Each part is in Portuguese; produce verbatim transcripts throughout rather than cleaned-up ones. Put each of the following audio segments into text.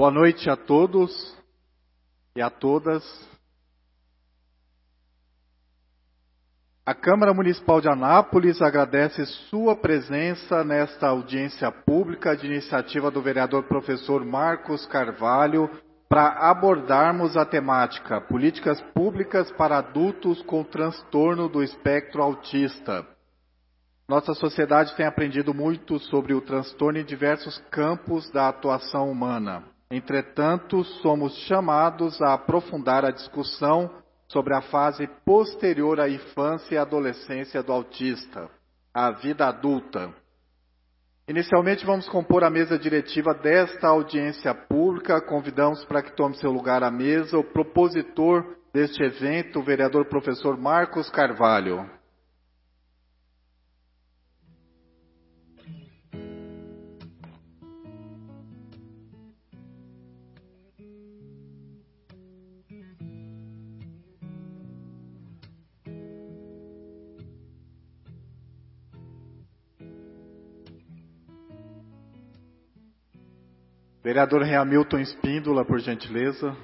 Boa noite a todos e a todas. A Câmara Municipal de Anápolis agradece sua presença nesta audiência pública de iniciativa do vereador professor Marcos Carvalho para abordarmos a temática Políticas Públicas para Adultos com Transtorno do Espectro Autista. Nossa sociedade tem aprendido muito sobre o transtorno em diversos campos da atuação humana. Entretanto, somos chamados a aprofundar a discussão sobre a fase posterior à infância e adolescência do autista, a vida adulta. Inicialmente, vamos compor a mesa diretiva desta audiência pública. Convidamos para que tome seu lugar à mesa o propositor deste evento, o vereador professor Marcos Carvalho. Vereador Hamilton Espíndola, por gentileza.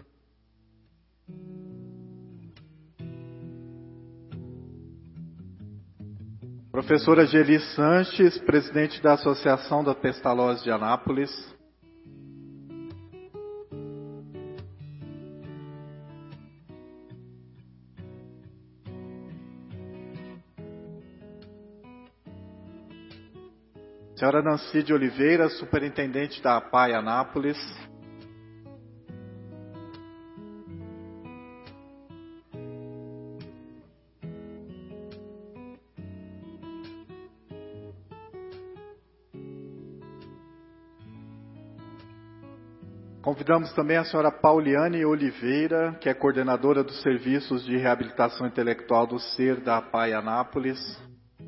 Professora Geli Sanches, presidente da Associação da Pestalozzi de Anápolis. Senhora Nancy de Oliveira, superintendente da A P A I Anápolis. Convidamos também a senhora Pauliane Oliveira, que é coordenadora dos serviços de reabilitação intelectual do SER da A P A I Anápolis.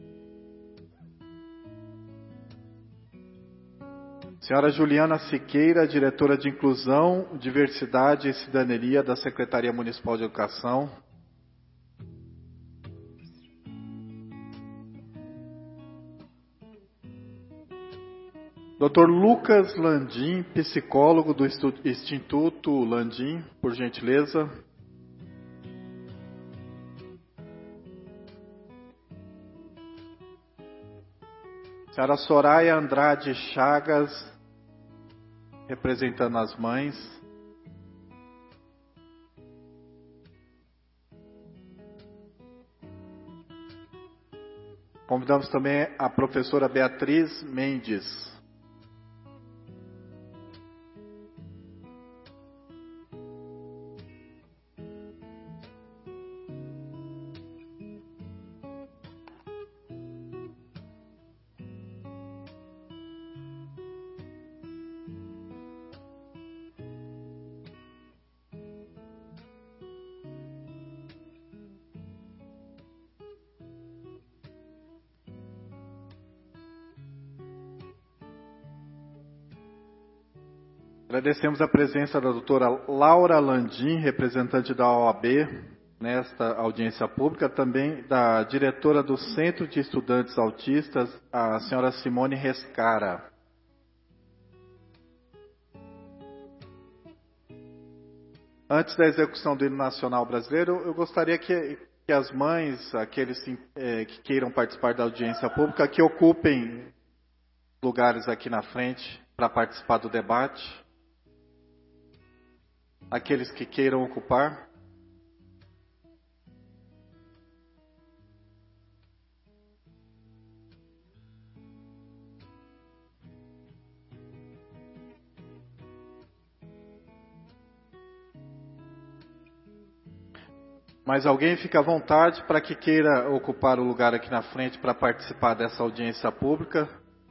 Senhora Juliana Siqueira, diretora de Inclusão, Diversidade e Cidadania da Secretaria Municipal de Educação. doutor Lucas Landim, psicólogo do Instituto Landim, por gentileza. Senhora Soraya Andrade Chagas, representando as mães. Convidamos também a professora Beatriz Mendes. Agradecemos a presença da doutora Laura Landim, representante da O A B, nesta audiência pública, também da diretora do Centro de Estudantes Autistas, a senhora Simone Rescara. Antes da execução do hino nacional brasileiro, eu gostaria que, que as mães, aqueles é, que queiram participar da audiência pública, que ocupem lugares aqui na frente para participar do debate. Aqueles que queiram ocupar. Mas alguém fica à vontade para que queira ocupar o lugar aqui na frente para participar dessa audiência pública.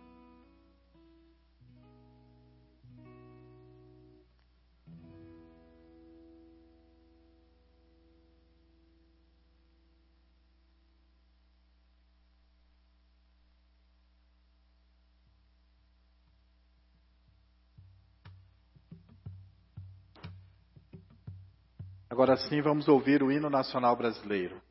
Agora sim, vamos ouvir o hino nacional brasileiro.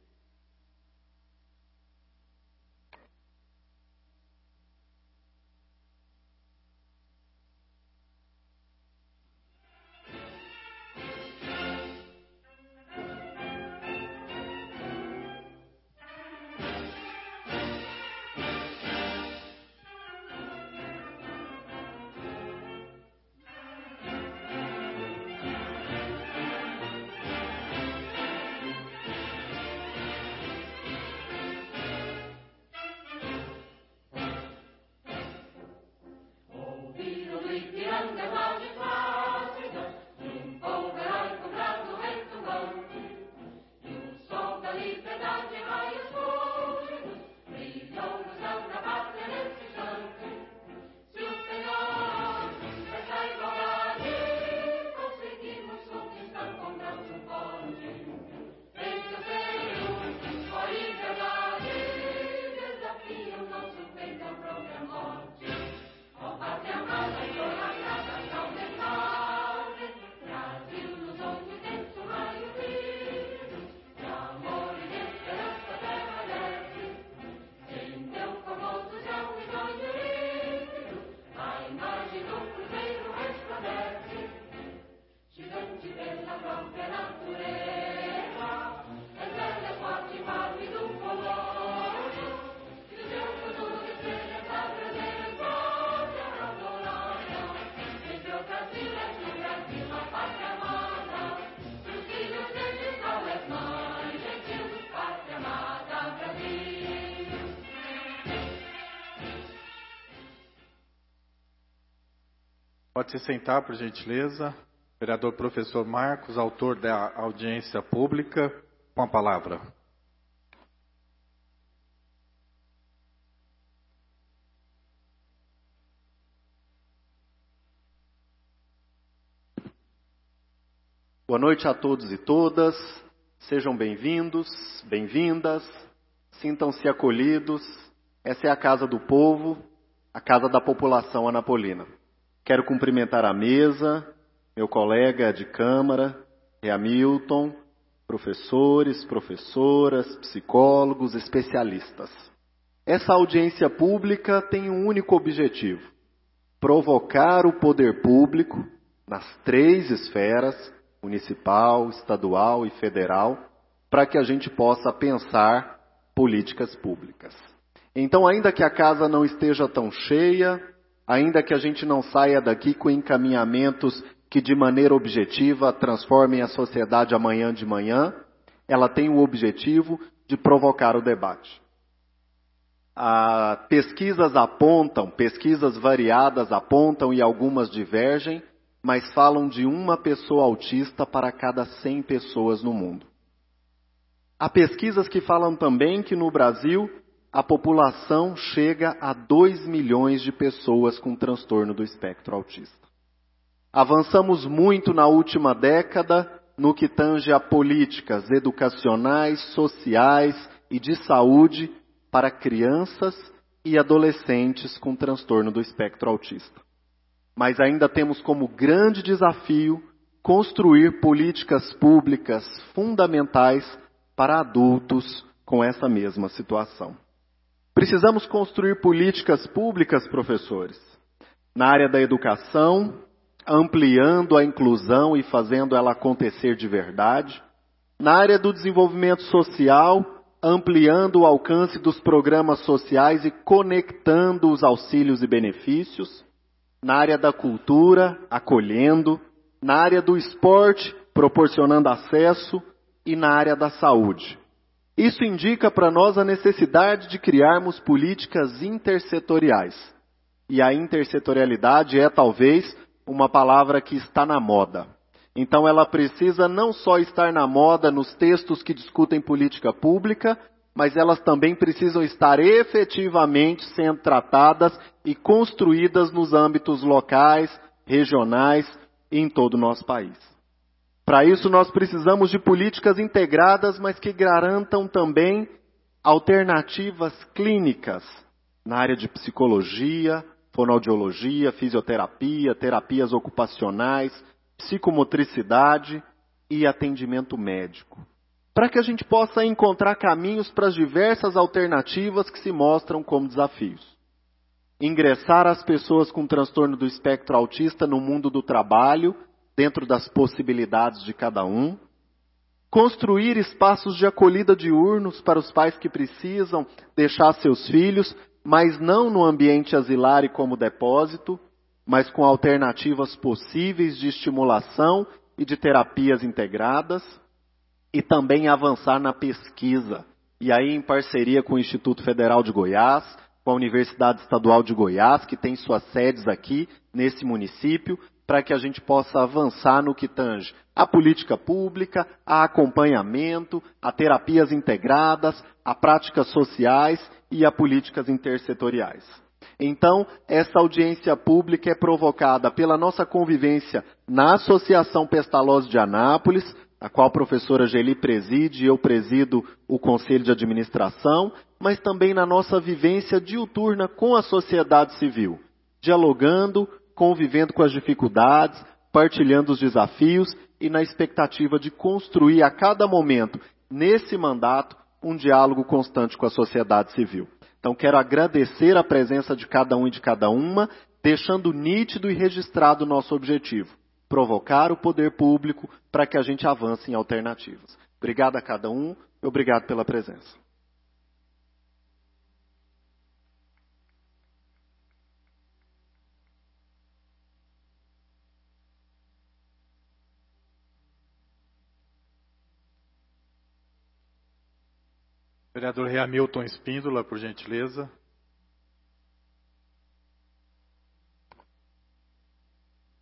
Pode se sentar, por gentileza. Vereador professor Marcos, autor da audiência pública, com a palavra. Boa noite a todos e todas. Sejam bem-vindos, bem-vindas. Sintam-se acolhidos. Essa é a casa do povo, a casa da população anapolina. Quero cumprimentar a mesa, meu colega de Câmara, Hamilton, professores, professoras, psicólogos, especialistas. Essa audiência pública tem um único objetivo: provocar o poder público nas três esferas, municipal, estadual e federal, para que a gente possa pensar políticas públicas. Então, ainda que a casa não esteja tão cheia, ainda que a gente não saia daqui com encaminhamentos que de maneira objetiva transformem a sociedade amanhã de manhã, ela tem o objetivo de provocar o debate. Ah, pesquisas apontam, pesquisas variadas apontam e algumas divergem, mas falam de uma pessoa autista para cada cem pessoas no mundo. Há pesquisas que falam também que no Brasil a população chega a dois milhões de pessoas com transtorno do espectro autista. Avançamos muito na última década no que tange a políticas educacionais, sociais e de saúde para crianças e adolescentes com transtorno do espectro autista. Mas ainda temos como grande desafio construir políticas públicas fundamentais para adultos com essa mesma situação. Precisamos construir políticas públicas, professores, na área da educação, ampliando a inclusão e fazendo ela acontecer de verdade, na área do desenvolvimento social, ampliando o alcance dos programas sociais e conectando os auxílios e benefícios, na área da cultura, acolhendo, na área do esporte, proporcionando acesso e na área da saúde. Isso indica para nós a necessidade de criarmos políticas intersetoriais. E a intersetorialidade é talvez uma palavra que está na moda. Então ela precisa não só estar na moda nos textos que discutem política pública, mas elas também precisam estar efetivamente sendo tratadas e construídas nos âmbitos locais, regionais e em todo o nosso país. Para isso nós precisamos de políticas integradas, mas que garantam também alternativas clínicas na área de psicologia, fonoaudiologia, fisioterapia, terapias ocupacionais, psicomotricidade e atendimento médico. Para que a gente possa encontrar caminhos para as diversas alternativas que se mostram como desafios. Ingressar as pessoas com transtorno do espectro autista no mundo do trabalho, dentro das possibilidades de cada um. Construir espaços de acolhida diurnos para os pais que precisam deixar seus filhos, mas não no ambiente asilar e como depósito, mas com alternativas possíveis de estimulação e de terapias integradas. E também avançar na pesquisa, e aí em parceria com o Instituto Federal de Goiás, com a Universidade Estadual de Goiás, que tem suas sedes aqui nesse município, para que a gente possa avançar no que tange a política pública, a acompanhamento, a terapias integradas, a práticas sociais e a políticas intersetoriais. Então, essa audiência pública é provocada pela nossa convivência na Associação Pestalozzi de Anápolis, a qual a professora Geli preside e eu presido o Conselho de Administração, mas também na nossa vivência diuturna com a sociedade civil, dialogando, convivendo com as dificuldades, partilhando os desafios e na expectativa de construir a cada momento, nesse mandato, um diálogo constante com a sociedade civil. Então, quero agradecer a presença de cada um e de cada uma, deixando nítido e registrado o nosso objetivo: provocar o poder público para que a gente avance em alternativas. Obrigado a cada um e obrigado pela presença. Vereador Hamilton Espíndola, por gentileza.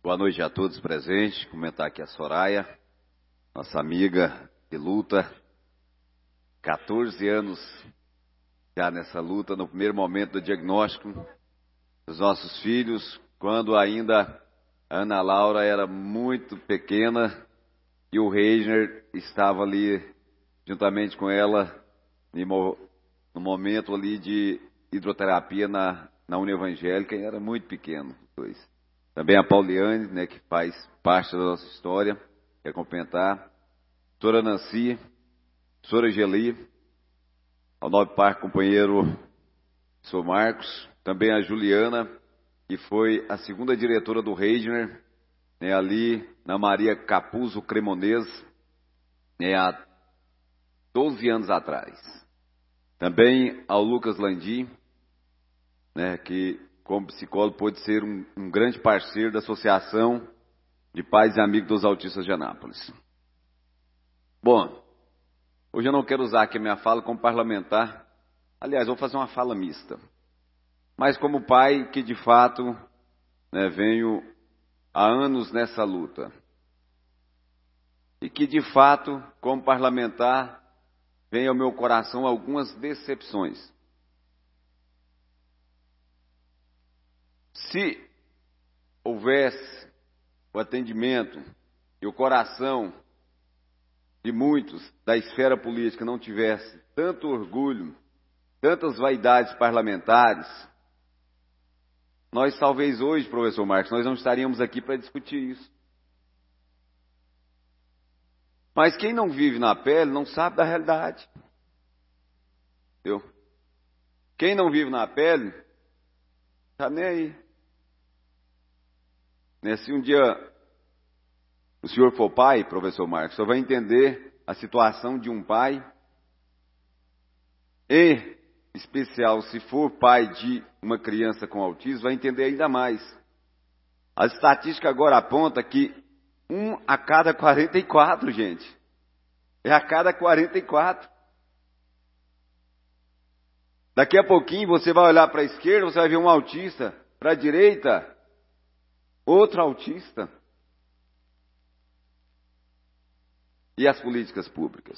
Boa noite a todos presentes. Comentar aqui a Soraya, nossa amiga de luta. quatorze anos já nessa luta, no primeiro momento do diagnóstico dos nossos filhos, quando ainda a Ana Laura era muito pequena e o Reiner estava ali juntamente com ela no momento ali de hidroterapia na, na União Evangélica, e era muito pequeno. Dois. Também a Pauliane, né, que faz parte da nossa história, quer comentar. Doutora Nancy, doutora Geli, ao nobre par companheiro senhor Marcos, também a Juliana, que foi a segunda diretora do Reiner, né, ali na Maria Capuzzo Cremonese, né, há doze anos atrás. Também ao Lucas Landim, né, que como psicólogo pôde ser um, um grande parceiro da Associação de Pais e Amigos dos Autistas de Anápolis. Bom, hoje eu não quero usar aqui a minha fala como parlamentar. Aliás, vou fazer uma fala mista. Mas como pai que de fato, né, venho há anos nessa luta. E que de fato, como parlamentar, vem ao meu coração algumas decepções. Se houvesse o atendimento e o coração de muitos da esfera política não tivesse tanto orgulho, tantas vaidades parlamentares, nós talvez hoje, professor Marcos, nós não estaríamos aqui para discutir isso. Mas quem não vive na pele não sabe da realidade. Entendeu? Quem não vive na pele, está nem aí. Né, se um dia o senhor for pai, professor Marcos, só vai entender a situação de um pai, em especial se for pai de uma criança com autismo, vai entender ainda mais. A estatística agora aponta que um a cada quarenta e quatro, gente. É a cada quarenta e quatro. Daqui a pouquinho você vai olhar para a esquerda, você vai ver um autista. Para a direita, outro autista. E as políticas públicas?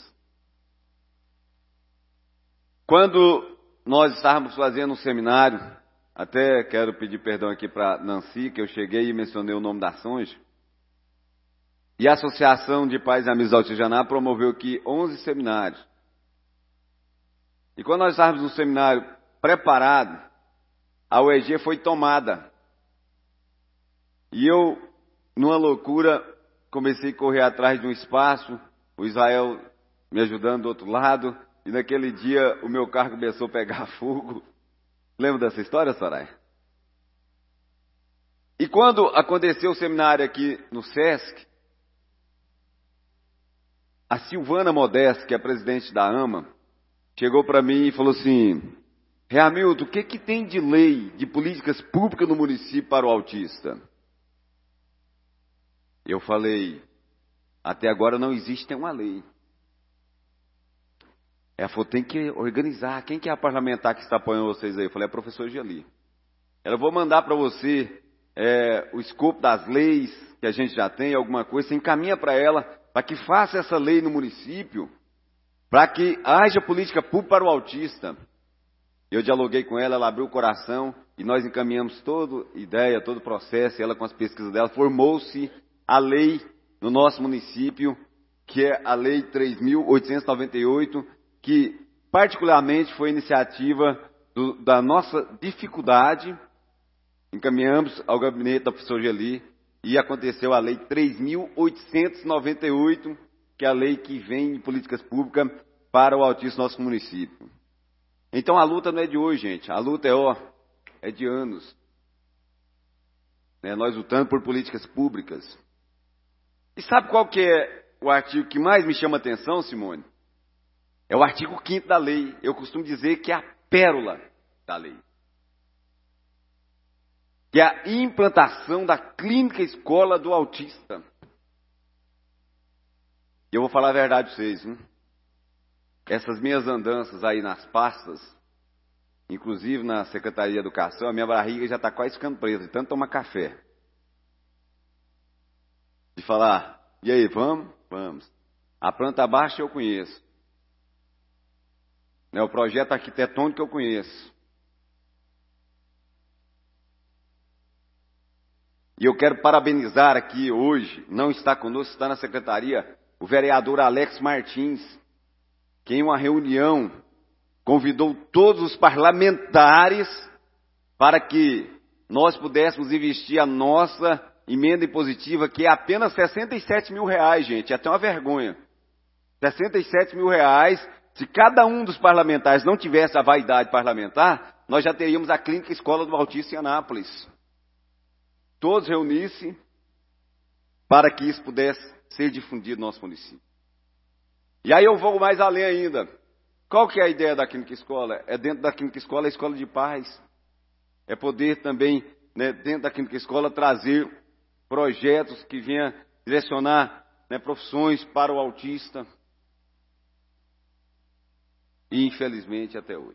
Quando nós estávamos fazendo um seminário, até quero pedir perdão aqui para Nancy, que eu cheguei e mencionei o nome da Songe, e a Associação de Pais e Amigos Autistas de Anápolis promoveu aqui onze seminários. E quando nós estávamos no seminário preparado, a U E G foi tomada. E eu, numa loucura, comecei a correr atrás de um espaço, o Israel me ajudando do outro lado, e naquele dia o meu carro começou a pegar fogo. Lembra dessa história, Soraya? E quando aconteceu o seminário aqui no SESC, a Silvana Modesto, que é presidente da AMA, chegou para mim e falou assim: Reamilton, o que, que tem de lei, de políticas públicas no município para o autista? Eu falei, até agora não existe uma lei. Ela falou, tem que organizar. Quem que é a parlamentar que está apoiando vocês aí? Eu falei, é a professora Geli. Ela, vou mandar para você é, o escopo das leis que a gente já tem, alguma coisa, você encaminha para ela, para que faça essa lei no município, para que haja política pública para o autista. Eu dialoguei com ela, ela abriu o coração, e nós encaminhamos toda ideia, todo o processo, e ela com as pesquisas dela, formou-se a lei no nosso município, que é a Lei três mil oitocentos e noventa e oito, que particularmente foi iniciativa do, da nossa dificuldade, encaminhamos ao gabinete da professora Geli, e aconteceu a Lei três mil oitocentos e noventa e oito, que é a lei que vem de políticas públicas para o autismo no nosso município. Então a luta não é de hoje, gente, a luta é, ó, é de anos. Né, nós lutando por políticas públicas. E sabe qual que é o artigo que mais me chama a atenção, Simone? É o artigo quinto da lei. Eu costumo dizer que é a pérola da lei. Que é a implantação da clínica escola do autista. E eu vou falar a verdade para vocês, hein? Essas minhas andanças aí nas pastas, inclusive na Secretaria de Educação, a minha barriga já está quase ficando presa, de tanto tomar café. de falar, e aí, vamos? Vamos. A planta baixa eu conheço. O projeto arquitetônico eu conheço. E eu quero parabenizar aqui hoje, não está conosco, está na secretaria, o vereador Alex Martins, que em uma reunião convidou todos os parlamentares para que nós pudéssemos investir a nossa emenda impositiva, que é apenas sessenta e sete mil reais, gente, é até uma vergonha. sessenta e sete mil reais, se cada um dos parlamentares não tivesse a vaidade parlamentar, nós já teríamos a Clínica Escola do Autista em Anápolis. Todos reunissem para que isso pudesse ser difundido no nosso município. E aí eu vou mais além ainda. Qual que é a ideia da Clínica Escola? É dentro da Clínica Escola a escola de paz. É poder também, né, dentro da Clínica Escola, trazer projetos que venham direcionar, né, profissões para o autista. E infelizmente até hoje.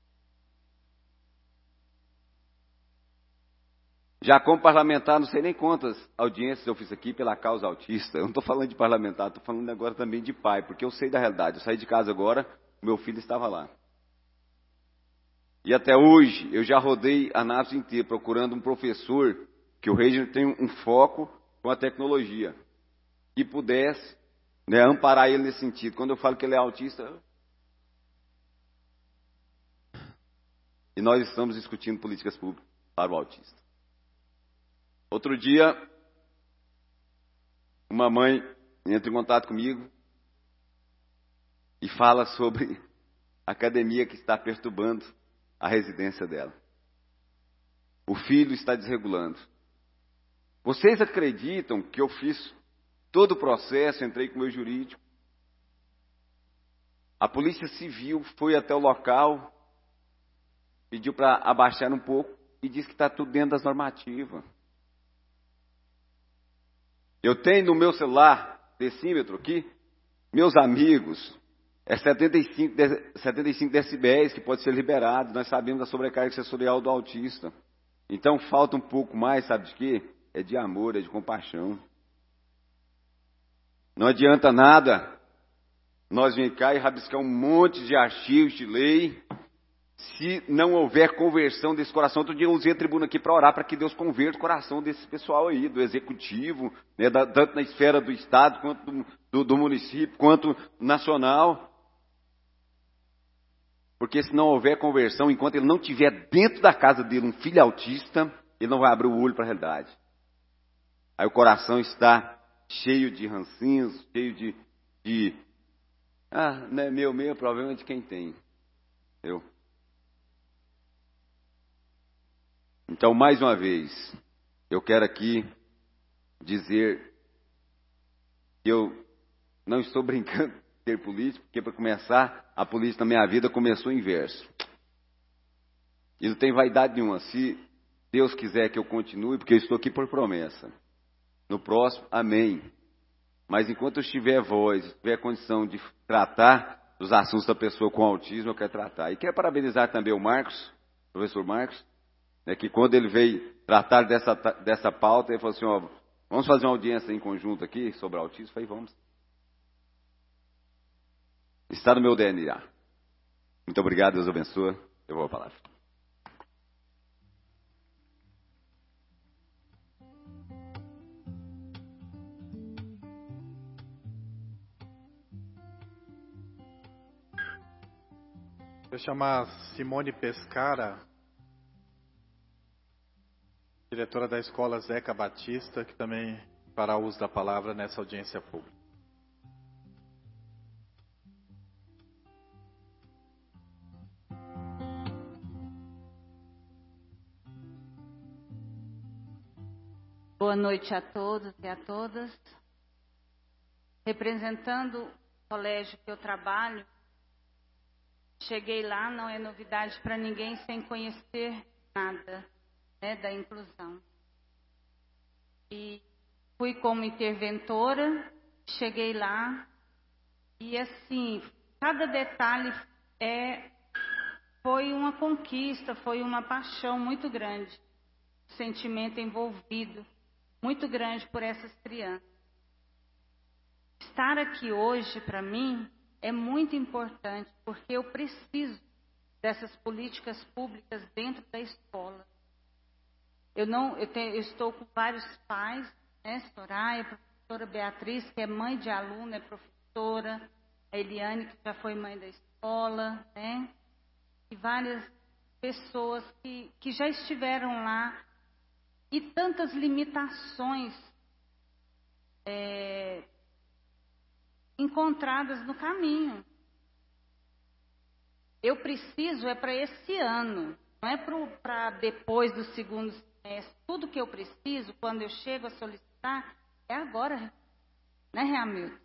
Já como parlamentar, não sei nem quantas audiências eu fiz aqui pela causa autista. Eu não estou falando de parlamentar, estou falando agora também de pai, porque eu sei da realidade. Eu saí de casa agora, meu filho estava lá. E até hoje, eu já rodei a Anápolis inteira procurando um professor, que o Reino tem um foco com a tecnologia, que pudesse, né, amparar ele nesse sentido. Quando eu falo que ele é autista... E nós estamos discutindo políticas públicas para o autista. Outro dia, uma mãe entra em contato comigo e fala sobre a academia que está perturbando a residência dela. O filho está desregulando. Vocês acreditam que eu fiz todo o processo, entrei com o meu jurídico? A Polícia Civil foi até o local, pediu para abaixar um pouco e disse que está tudo dentro das normativas. Eu tenho no meu celular, decímetro aqui, meus amigos, é setenta e cinco, setenta e cinco decibéis que pode ser liberado. Nós sabemos da sobrecarga sensorial do autista. Então falta um pouco mais, sabe de quê? É de amor, é de compaixão. Não adianta nada nós vir cá e rabiscar um monte de artigos de lei, se não houver conversão desse coração. Outro dia eu usei a tribuna aqui para orar para que Deus converta o coração desse pessoal aí, do executivo, né, da, tanto na esfera do Estado, quanto do, do, do município, quanto nacional. Porque se não houver conversão, enquanto ele não tiver dentro da casa dele um filho autista, ele não vai abrir o olho para a realidade. Aí o coração está cheio de rancinhos, cheio de... de ah, não é meu, meu, problema é de quem tem. Eu... Então, mais uma vez, eu quero aqui dizer que eu não estou brincando de ser político, porque para começar, a política na minha vida começou inverso. E não tem vaidade nenhuma. Se Deus quiser que eu continue, porque eu estou aqui por promessa. No próximo, amém. Mas enquanto eu estiver voz, estiver condição de tratar dos assuntos da pessoa com autismo, eu quero tratar. E quero parabenizar também o Marcos, o professor Marcos, é que quando ele veio tratar dessa, dessa pauta, ele falou assim, ó, vamos fazer uma audiência em conjunto aqui sobre autismo? Eu falei, vamos. Está no meu D N A. Muito obrigado, Deus abençoe. Eu vou a palavra. Vou chamar Simone Pescara, diretora da Escola Zeca Batista, que também fará uso da palavra nessa audiência pública. Boa noite a todos e a todas. Representando o colégio que eu trabalho, cheguei lá, não é novidade para ninguém, sem conhecer nada, né, da inclusão. E fui como interventora, cheguei lá e assim, cada detalhe é, foi uma conquista, foi uma paixão muito grande, sentimento envolvido, muito grande por essas crianças. estar aqui hoje, para mim, é muito importante, porque eu preciso dessas políticas públicas dentro da escola. Eu, não, eu, tenho, eu estou com vários pais, né, Soraya, a professora Beatriz, que é mãe de aluno, é professora, a Eliane, que já foi mãe da escola, né, e várias pessoas que, que já estiveram lá, e tantas limitações é, encontradas no caminho. Eu preciso é para esse ano, não é para depois do segundo semestre. Tudo que eu preciso, quando eu chego a solicitar, é agora, né, Hamilton?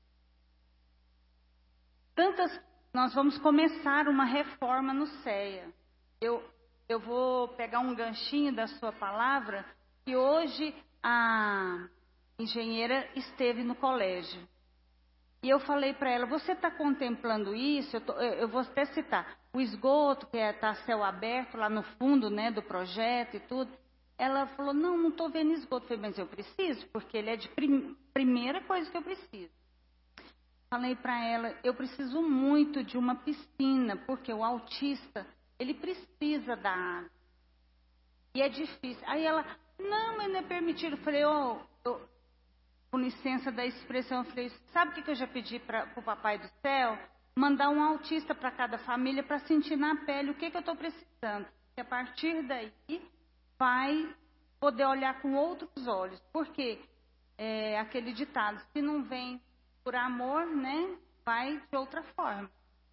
Tantas, nós vamos começar uma reforma no C E A. Eu, eu vou pegar um ganchinho da sua palavra, que hoje a engenheira esteve no colégio. E eu falei para ela, você está contemplando isso? Eu, tô, eu vou até citar, o esgoto, que está é, céu aberto lá no fundo, né, do projeto e tudo. Ela falou, não, não estou vendo esgoto. Eu falei, mas eu preciso, porque ele é de prim, primeira coisa que eu preciso. Falei para ela, eu preciso muito de uma piscina, porque o autista, ele precisa da água. E é difícil. Aí ela, não, mas não é permitido. Eu falei, oh, eu, com licença da expressão, eu falei, sabe o que eu já pedi para o Papai do Céu? Mandar um autista para cada família para sentir na pele o que, que eu estou precisando. E a partir daí vai poder olhar com outros olhos. Porque é aquele ditado, se não vem por amor, né, vai de outra forma.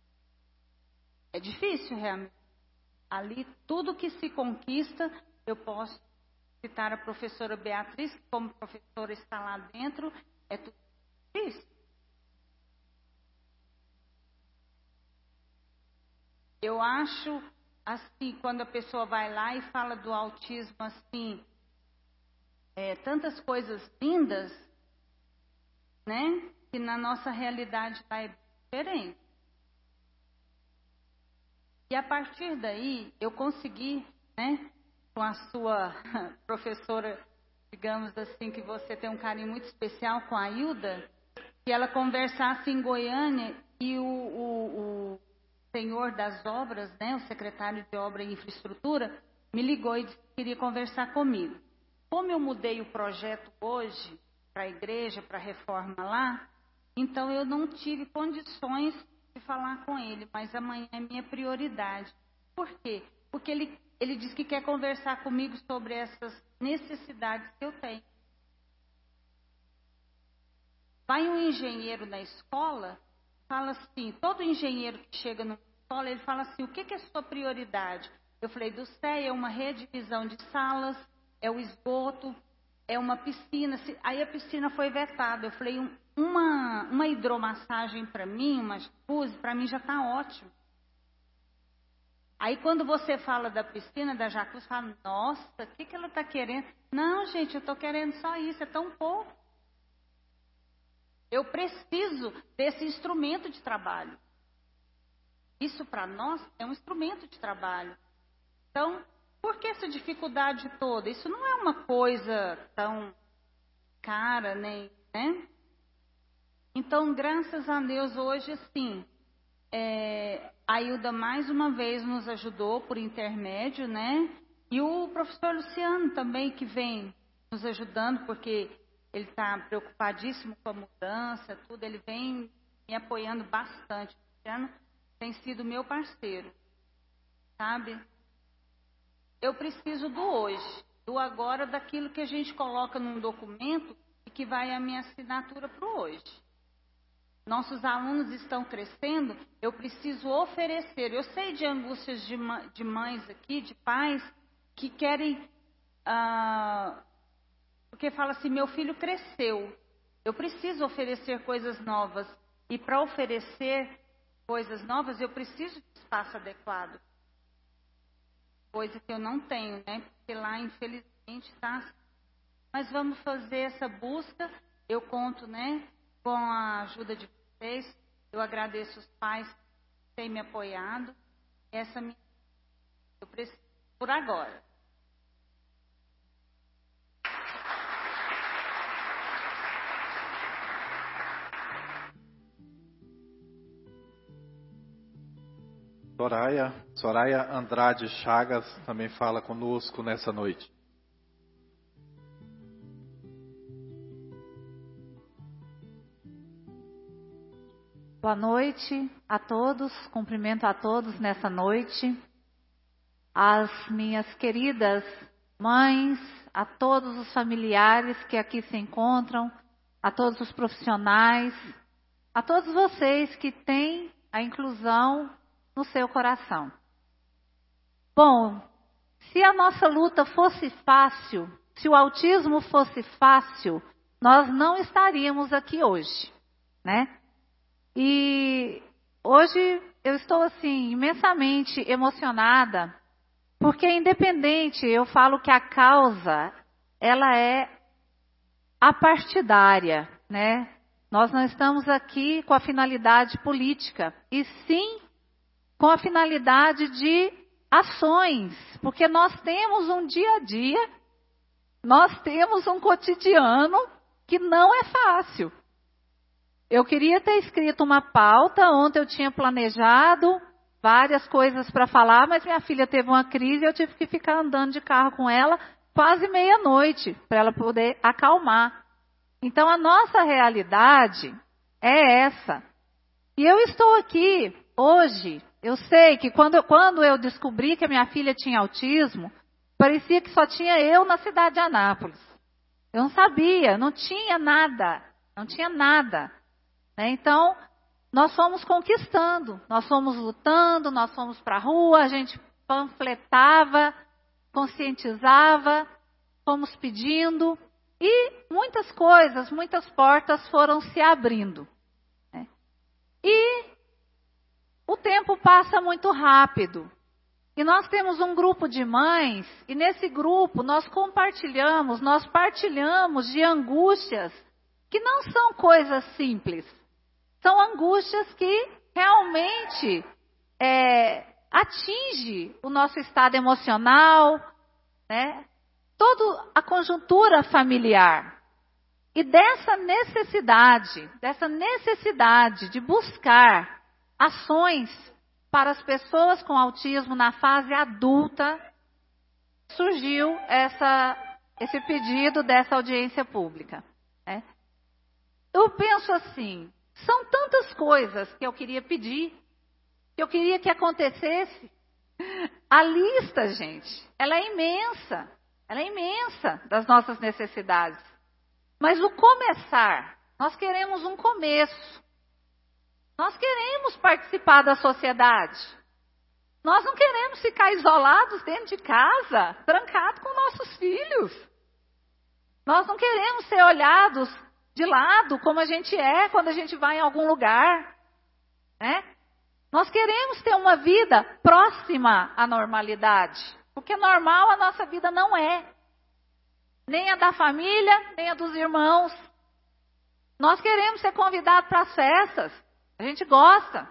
É difícil, realmente. Ali, tudo que se conquista, eu posso citar a professora Beatriz, que como professora está lá dentro, é tudo difícil. Eu acho, assim, quando a pessoa vai lá e fala do autismo, assim, é, tantas coisas lindas, né, que na nossa realidade lá é diferente. E a partir daí, eu consegui, né, com a sua professora, digamos assim, que você tem um carinho muito especial com a Hilda, que ela conversasse em Goiânia e o, o, o senhor das obras, né, o secretário de Obra e Infraestrutura, me ligou e disse que queria conversar comigo. Como eu mudei o projeto hoje para a igreja, para a reforma lá, então eu não tive condições de falar com ele, mas amanhã é minha prioridade. Por quê? Porque ele, ele disse que quer conversar comigo sobre essas necessidades que eu tenho. Vai um engenheiro na escola, fala assim, todo engenheiro que chega na escola, ele fala assim, o que, que é sua prioridade? Eu falei, do C E A é uma redivisão de salas, é o esgoto, é uma piscina. Aí a piscina foi vetada. Eu falei, um, uma, uma hidromassagem para mim, uma jacuzzi, para mim já está ótimo. Aí quando você fala da piscina, da jacuzzi, fala, nossa, o que, que ela está querendo? Não, gente, eu estou querendo só isso, é tão pouco. Eu preciso desse instrumento de trabalho. Isso para nós é um instrumento de trabalho. Então, por que essa dificuldade toda? Isso não é uma coisa tão cara, nem, né? Então, graças a Deus, hoje, assim, é, a Hilda mais uma vez nos ajudou por intermédio, né? E o professor Luciano também, que vem nos ajudando, porque ele está preocupadíssimo com a mudança, tudo, ele vem me apoiando bastante. O Luciano tem sido meu parceiro, sabe? Eu preciso do hoje, do agora, daquilo que a gente coloca num documento e que vai a minha assinatura para o hoje. Nossos alunos estão crescendo, eu preciso oferecer. Eu sei de angústias de, de mães aqui, de pais, que querem... Ah, porque fala assim, meu filho cresceu, eu preciso oferecer coisas novas. E para oferecer coisas novas, eu preciso de espaço adequado. Coisa que eu não tenho, né? Porque lá, infelizmente, está... Mas vamos fazer essa busca. Eu conto, né, com a ajuda de vocês. Eu agradeço os pais que têm me apoiado. Essa minha... Eu preciso por agora. Soraya, Soraya Andrade Chagas também fala conosco nessa noite. Boa noite a todos, cumprimento a todos nessa noite. As minhas queridas mães, a todos os familiares que aqui se encontram, a todos os profissionais, a todos vocês que têm a inclusão no seu coração. Bom, se a nossa luta fosse fácil, se o autismo fosse fácil, nós não estaríamos aqui hoje, né? E hoje eu estou assim imensamente emocionada, porque independente, eu falo que a causa ela é apartidária, né? Nós não estamos aqui com a finalidade política, e sim com a finalidade de ações, porque nós temos um dia a dia, nós temos um cotidiano que não é fácil. Eu queria ter escrito uma pauta, ontem eu tinha planejado várias coisas para falar, mas minha filha teve uma crise e eu tive que ficar andando de carro com ela quase meia-noite, para ela poder acalmar. Então a nossa realidade é essa. E eu estou aqui hoje, eu sei que quando, quando eu descobri que a minha filha tinha autismo, parecia que só tinha eu na cidade de Anápolis. Eu não sabia, não tinha nada, não tinha nada. Então, nós fomos conquistando, nós fomos lutando, nós fomos para a rua, a gente panfletava, conscientizava, fomos pedindo, e muitas coisas, muitas portas foram se abrindo. Né? E o tempo passa muito rápido. E nós temos um grupo de mães, e nesse grupo nós compartilhamos, nós partilhamos de angústias que não são coisas simples. São angústias que realmente é, atingem o nosso estado emocional, né? Toda a conjuntura familiar. E dessa necessidade, dessa necessidade de buscar ações para as pessoas com autismo na fase adulta, surgiu essa, esse pedido dessa audiência pública. Né? Eu penso assim, são tantas coisas que eu queria pedir, que eu queria que acontecesse. A lista, gente, ela é imensa, ela é imensa das nossas necessidades. Mas o começar, nós queremos um começo. Nós queremos participar da sociedade. Nós não queremos ficar isolados dentro de casa, trancados com nossos filhos. Nós não queremos ser olhados de lado, como a gente é quando a gente vai em algum lugar. Né? Nós queremos ter uma vida próxima à normalidade. Porque normal a nossa vida não é. Nem a da família, nem a dos irmãos. Nós queremos ser convidados para as festas. A gente gosta.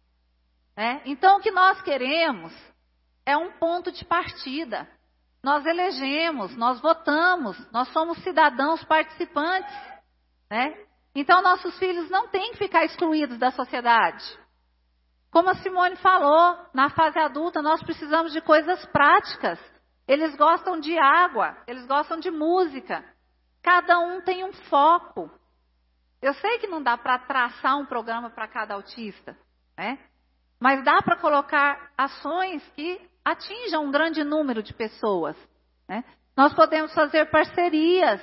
Né? Então o que nós queremos é um ponto de partida. Nós elegemos, nós votamos, nós somos cidadãos participantes. Né? Então nossos filhos não têm que ficar excluídos da sociedade. Como a Simone falou, na fase adulta nós precisamos de coisas práticas. Eles gostam de água, eles gostam de música. Cada um tem um foco. Eu sei que não dá para traçar um programa para cada autista, né? Mas dá para colocar ações que atinjam um grande número de pessoas. Né? Nós podemos fazer parcerias,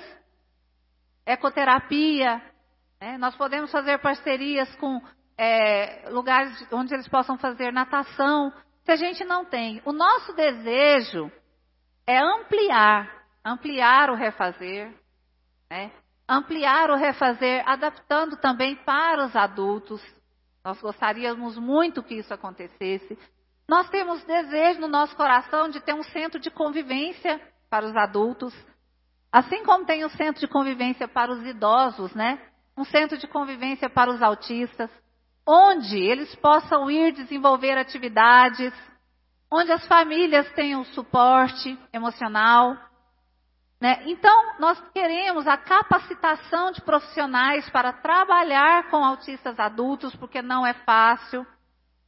ecoterapia, né? Nós podemos fazer parcerias com é, lugares onde eles possam fazer natação. Se a gente não tem, o nosso desejo é ampliar, ampliar o refazer, né? Ampliar o refazer, adaptando também para os adultos. Nós gostaríamos muito que isso acontecesse. Nós temos desejo no nosso coração de ter um centro de convivência para os adultos, assim como tem o centro de convivência para os idosos, né? Um centro de convivência para os autistas, onde eles possam ir desenvolver atividades, onde as famílias tenham suporte emocional. Né? Então, nós queremos a capacitação de profissionais para trabalhar com autistas adultos, porque não é fácil.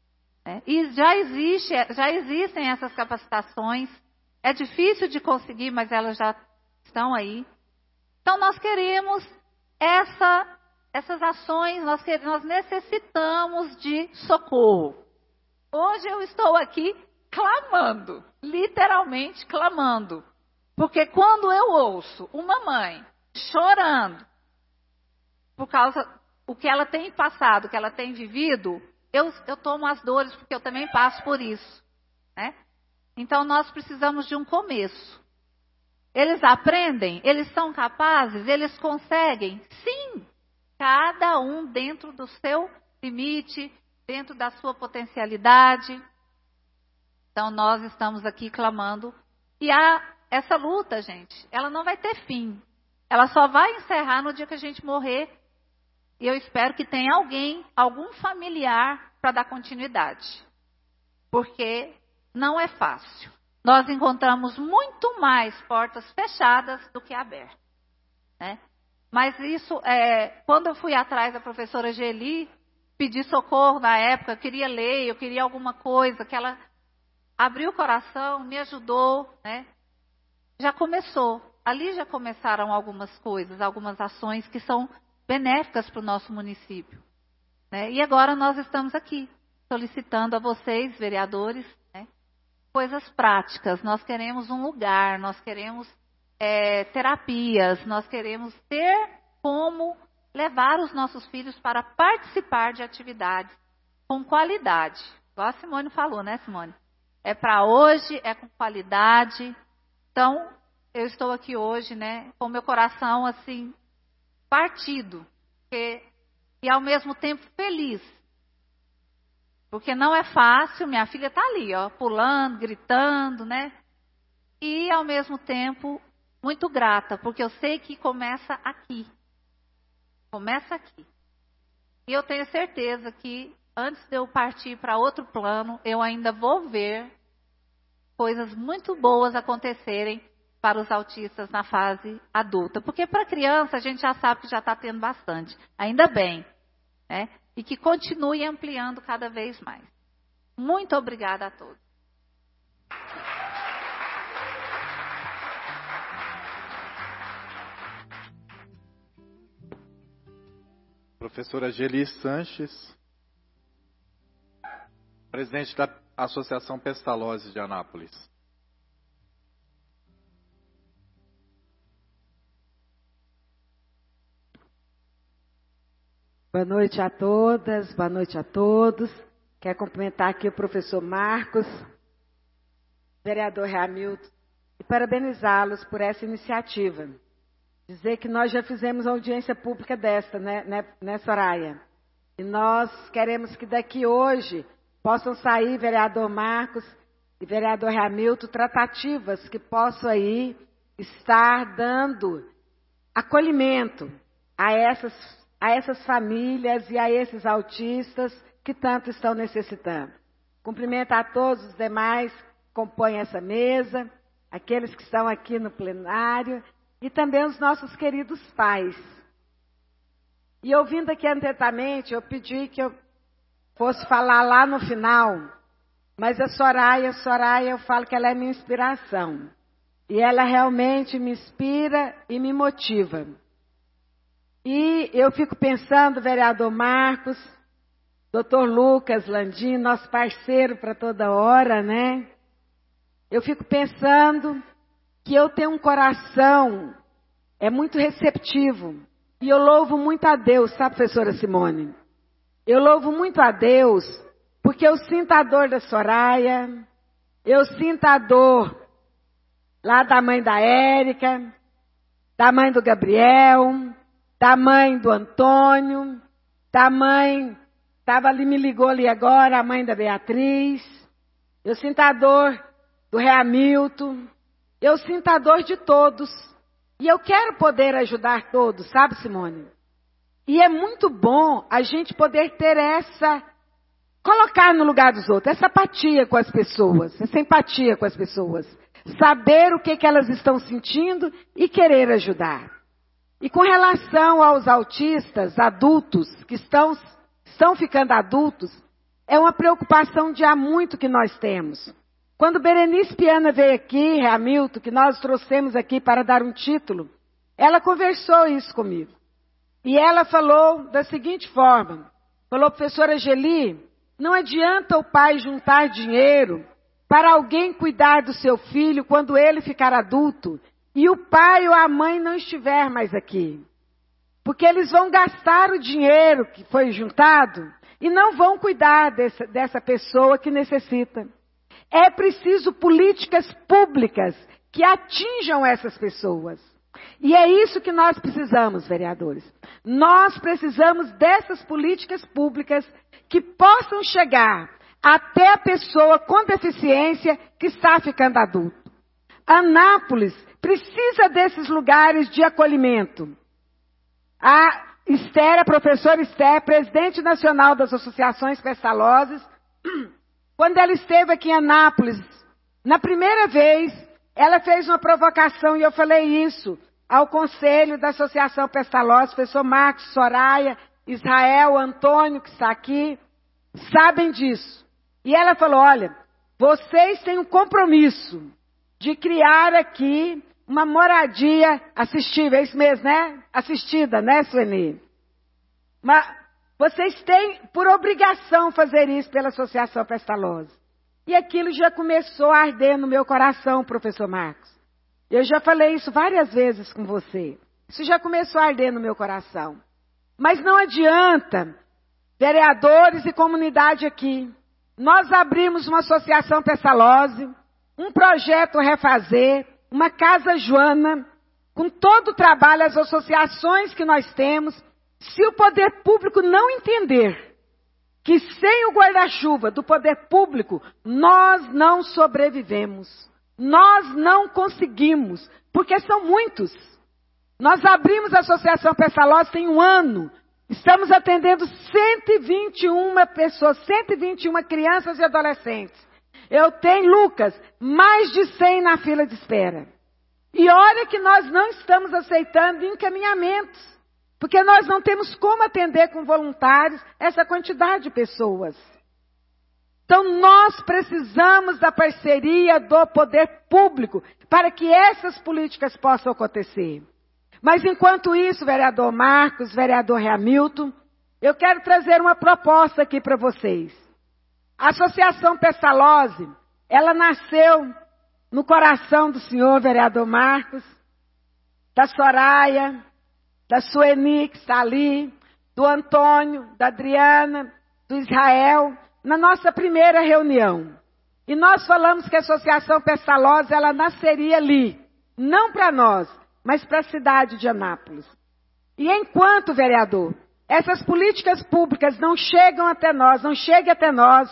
Né? E já, existe, já existem essas capacitações. É difícil de conseguir, mas elas já estão aí. Então nós queremos essa, essas ações, nós, queremos, nós necessitamos de socorro. Hoje eu estou aqui clamando, literalmente clamando. Porque quando eu ouço uma mãe chorando por causa do que ela tem passado, o que ela tem vivido, eu, eu tomo as dores porque eu também passo por isso. Né? Então nós precisamos de um começo. Eles aprendem? Eles são capazes? Eles conseguem? Sim! Cada um dentro do seu limite, dentro da sua potencialidade. Então nós estamos aqui clamando. E há essa luta, gente, ela não vai ter fim. Ela só vai encerrar no dia que a gente morrer. E eu espero que tenha alguém, algum familiar para dar continuidade. Porque não é fácil. Nós encontramos muito mais portas fechadas do que abertas. Né? Mas isso, é, quando eu fui atrás da professora Geli, pedi socorro na época, eu queria ler, eu queria alguma coisa, que ela abriu o coração, me ajudou, né? Já começou. Ali já começaram algumas coisas, algumas ações que são benéficas para o nosso município. Né? E agora nós estamos aqui, solicitando a vocês, vereadores, né, coisas práticas. Nós queremos um lugar, nós queremos é, terapias, nós queremos ter como levar os nossos filhos para participar de atividades com qualidade. Igual a Simone falou, né, Simone? É para hoje, é com qualidade. Então, eu estou aqui hoje, né, com meu coração assim partido, e, e ao mesmo tempo feliz. Porque não é fácil, minha filha está ali, ó, pulando, gritando, né? E ao mesmo tempo muito grata, porque eu sei que começa aqui. Começa aqui. E eu tenho certeza que antes de eu partir para outro plano, eu ainda vou ver coisas muito boas acontecerem para os autistas na fase adulta. Porque para criança a gente já sabe que já está tendo bastante. Ainda bem. Né? E que continue ampliando cada vez mais. Muito obrigada a todos. Professora Geli Sanches, presidente da Associação Pestalozzi de Anápolis. Boa noite a todas, boa noite a todos. Quero cumprimentar aqui o professor Marcos, vereador Hamilton, e parabenizá-los por essa iniciativa. Dizer que nós já fizemos audiência pública desta, né, né, né, Soraya? E nós queremos que daqui hoje possam sair, vereador Marcos e vereador Hamilton, tratativas que possam aí estar dando acolhimento a essas, a essas famílias e a esses autistas que tanto estão necessitando. Cumprimento a todos os demais que compõem essa mesa, aqueles que estão aqui no plenário, e também os nossos queridos pais. E ouvindo aqui atentamente, eu pedi que eu fosse falar lá no final, mas a Soraya, Soraya, eu falo que ela é minha inspiração. E ela realmente me inspira e me motiva. E eu fico pensando, vereador Marcos, doutor Lucas Landim, nosso parceiro para toda hora, né? Eu fico pensando que eu tenho um coração é muito receptivo. E eu louvo muito a Deus, sabe, professora Simone? Eu louvo muito a Deus, porque eu sinto a dor da Soraya, eu sinto a dor lá da mãe da Érica, da mãe do Gabriel, da mãe do Antônio, da mãe, estava ali, me ligou ali agora, a mãe da Beatriz. Eu sinto a dor do Hamilton. Eu sinto a dor de todos. E eu quero poder ajudar todos, sabe, Simone? E é muito bom a gente poder ter essa, colocar no lugar dos outros, essa apatia com as pessoas, essa empatia com as pessoas. Saber o que, que elas estão sentindo e querer ajudar. E com relação aos autistas adultos, que estão, estão ficando adultos, é uma preocupação de há muito que nós temos. Quando Berenice Piana veio aqui, Hamilton, que nós trouxemos aqui para dar um título, ela conversou isso comigo. E ela falou da seguinte forma, falou, professora Geli, não adianta o pai juntar dinheiro para alguém cuidar do seu filho quando ele ficar adulto e o pai ou a mãe não estiver mais aqui. Porque eles vão gastar o dinheiro que foi juntado e não vão cuidar dessa, dessa pessoa que necessita. É preciso políticas públicas que atinjam essas pessoas. E é isso que nós precisamos, vereadores. Nós precisamos dessas políticas públicas que possam chegar até a pessoa com deficiência que está ficando adulto. Anápolis precisa desses lugares de acolhimento. A Esther, a professora Esther, presidente nacional das associações Pestalozes, quando ela esteve aqui em Anápolis, na primeira vez, ela fez uma provocação, e eu falei isso ao conselho da Associação Pestalozes, professor Marcos, Soraya, Israel, Antônio, que está aqui, sabem disso. E ela falou, olha, vocês têm um compromisso de criar aqui uma moradia assistível, é isso mesmo, né? Assistida, né, Sueli? Mas vocês têm por obrigação fazer isso pela Associação Pestalozzi. E aquilo já começou a arder no meu coração, professor Marcos. Eu já falei isso várias vezes com você. Isso já começou a arder no meu coração. Mas não adianta, vereadores e comunidade aqui. Nós abrimos uma Associação Pestalozzi, um projeto Refazer, uma Casa Joana, com todo o trabalho, as associações que nós temos. Se o poder público não entender que sem o guarda-chuva do poder público, nós não sobrevivemos. Nós não conseguimos, porque são muitos. Nós abrimos a Associação Pestalozzi tem um ano. Estamos atendendo cento e vinte e uma pessoas, cento e vinte e uma crianças e adolescentes. Eu tenho, Lucas, mais de cem na fila de espera. E olha que nós não estamos aceitando encaminhamentos, porque nós não temos como atender com voluntários essa quantidade de pessoas. Então nós precisamos da parceria do poder público para que essas políticas possam acontecer. Mas enquanto isso, vereador Marcos, vereador Hamilton, eu quero trazer uma proposta aqui para vocês. A Associação Pestalozzi, ela nasceu no coração do senhor vereador Marcos, da Soraya, da Sueni, que está ali, do Antônio, da Adriana, do Israel, na nossa primeira reunião. E nós falamos que a Associação Pestalozzi, ela nasceria ali, não para nós, mas para a cidade de Anápolis. E enquanto, vereador, essas políticas públicas não chegam até nós, não chegam até nós,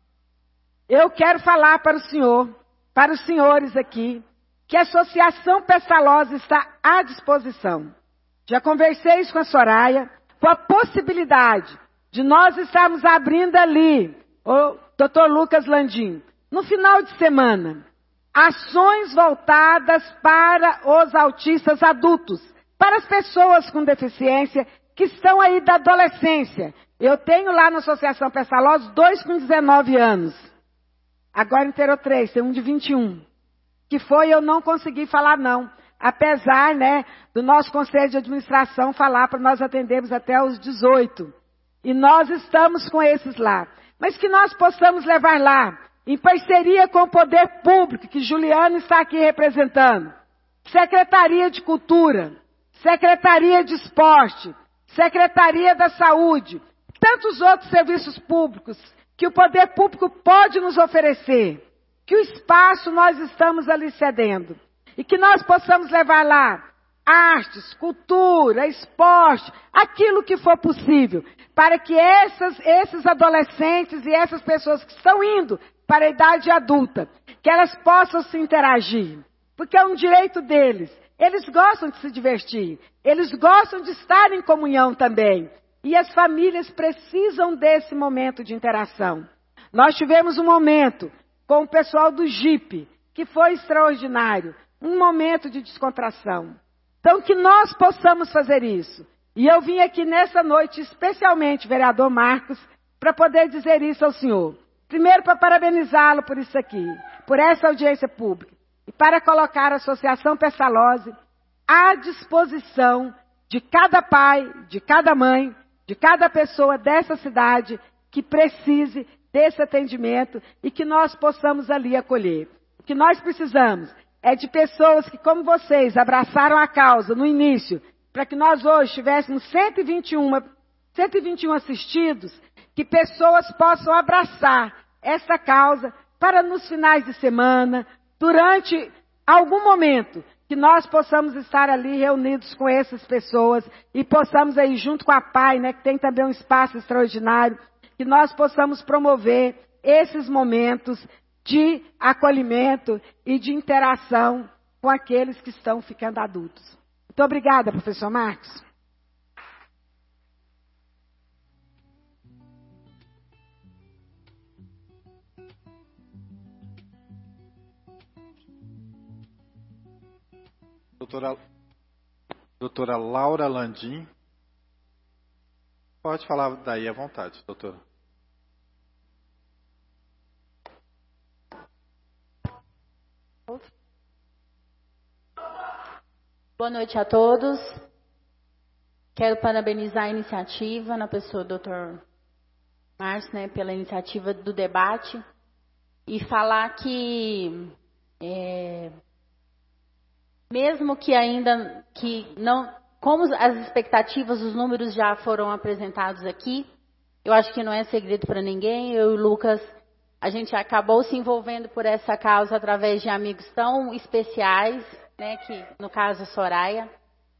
eu quero falar para o senhor, para os senhores aqui, que a Associação Pestalozzi está à disposição. Já conversei isso com a Soraya, com a possibilidade de nós estarmos abrindo ali, o doutor Lucas Landim, no final de semana, ações voltadas para os autistas adultos, para as pessoas com deficiência que estão aí da adolescência. Eu tenho lá na Associação Pestalozzi dois com dezenove anos. Agora inteirou três, tem um de vinte e um. Que foi, eu não consegui falar não. Apesar, né, do nosso Conselho de Administração falar para nós atendermos até os dezoito. E nós estamos com esses lá. Mas que nós possamos levar lá, em parceria com o poder público, que Juliano está aqui representando. Secretaria de Cultura, Secretaria de Esporte, Secretaria da Saúde, tantos outros serviços públicos que o poder público pode nos oferecer, que o espaço nós estamos ali cedendo, e que nós possamos levar lá artes, cultura, esporte, aquilo que for possível, para que essas, esses adolescentes e essas pessoas que estão indo para a idade adulta, que elas possam se interagir, porque é um direito deles. Eles gostam de se divertir, eles gostam de estar em comunhão também. E as famílias precisam desse momento de interação. Nós tivemos um momento com o pessoal do Jeep, que foi extraordinário, um momento de descontração. Então, que nós possamos fazer isso. E eu vim aqui nessa noite, especialmente, vereador Marcos, para poder dizer isso ao senhor. Primeiro, para parabenizá-lo por isso aqui, por essa audiência pública, e para colocar a Associação Pestalozzi à disposição de cada pai, de cada mãe, de cada pessoa dessa cidade que precise desse atendimento e que nós possamos ali acolher. O que nós precisamos é de pessoas que, como vocês, abraçaram a causa no início, para que nós hoje tivéssemos cento e vinte e um, cento e vinte e um assistidos, que pessoas possam abraçar essa causa para nos finais de semana, durante algum momento, que nós possamos estar ali reunidos com essas pessoas e possamos aí, junto com a P A I, né, que tem também um espaço extraordinário, que nós possamos promover esses momentos de acolhimento e de interação com aqueles que estão ficando adultos. Muito obrigada, professor Marcos. Doutora, doutora Laura Landim. Pode falar daí à vontade, doutora. Boa noite a todos. Quero parabenizar a iniciativa, na pessoa do doutor Márcio, né, pela iniciativa do debate, e falar que, é, mesmo que ainda, que não, como as expectativas, os números já foram apresentados aqui, eu acho que não é segredo para ninguém. Eu e o Lucas, a gente acabou se envolvendo por essa causa através de amigos tão especiais, né, que no caso a Soraya.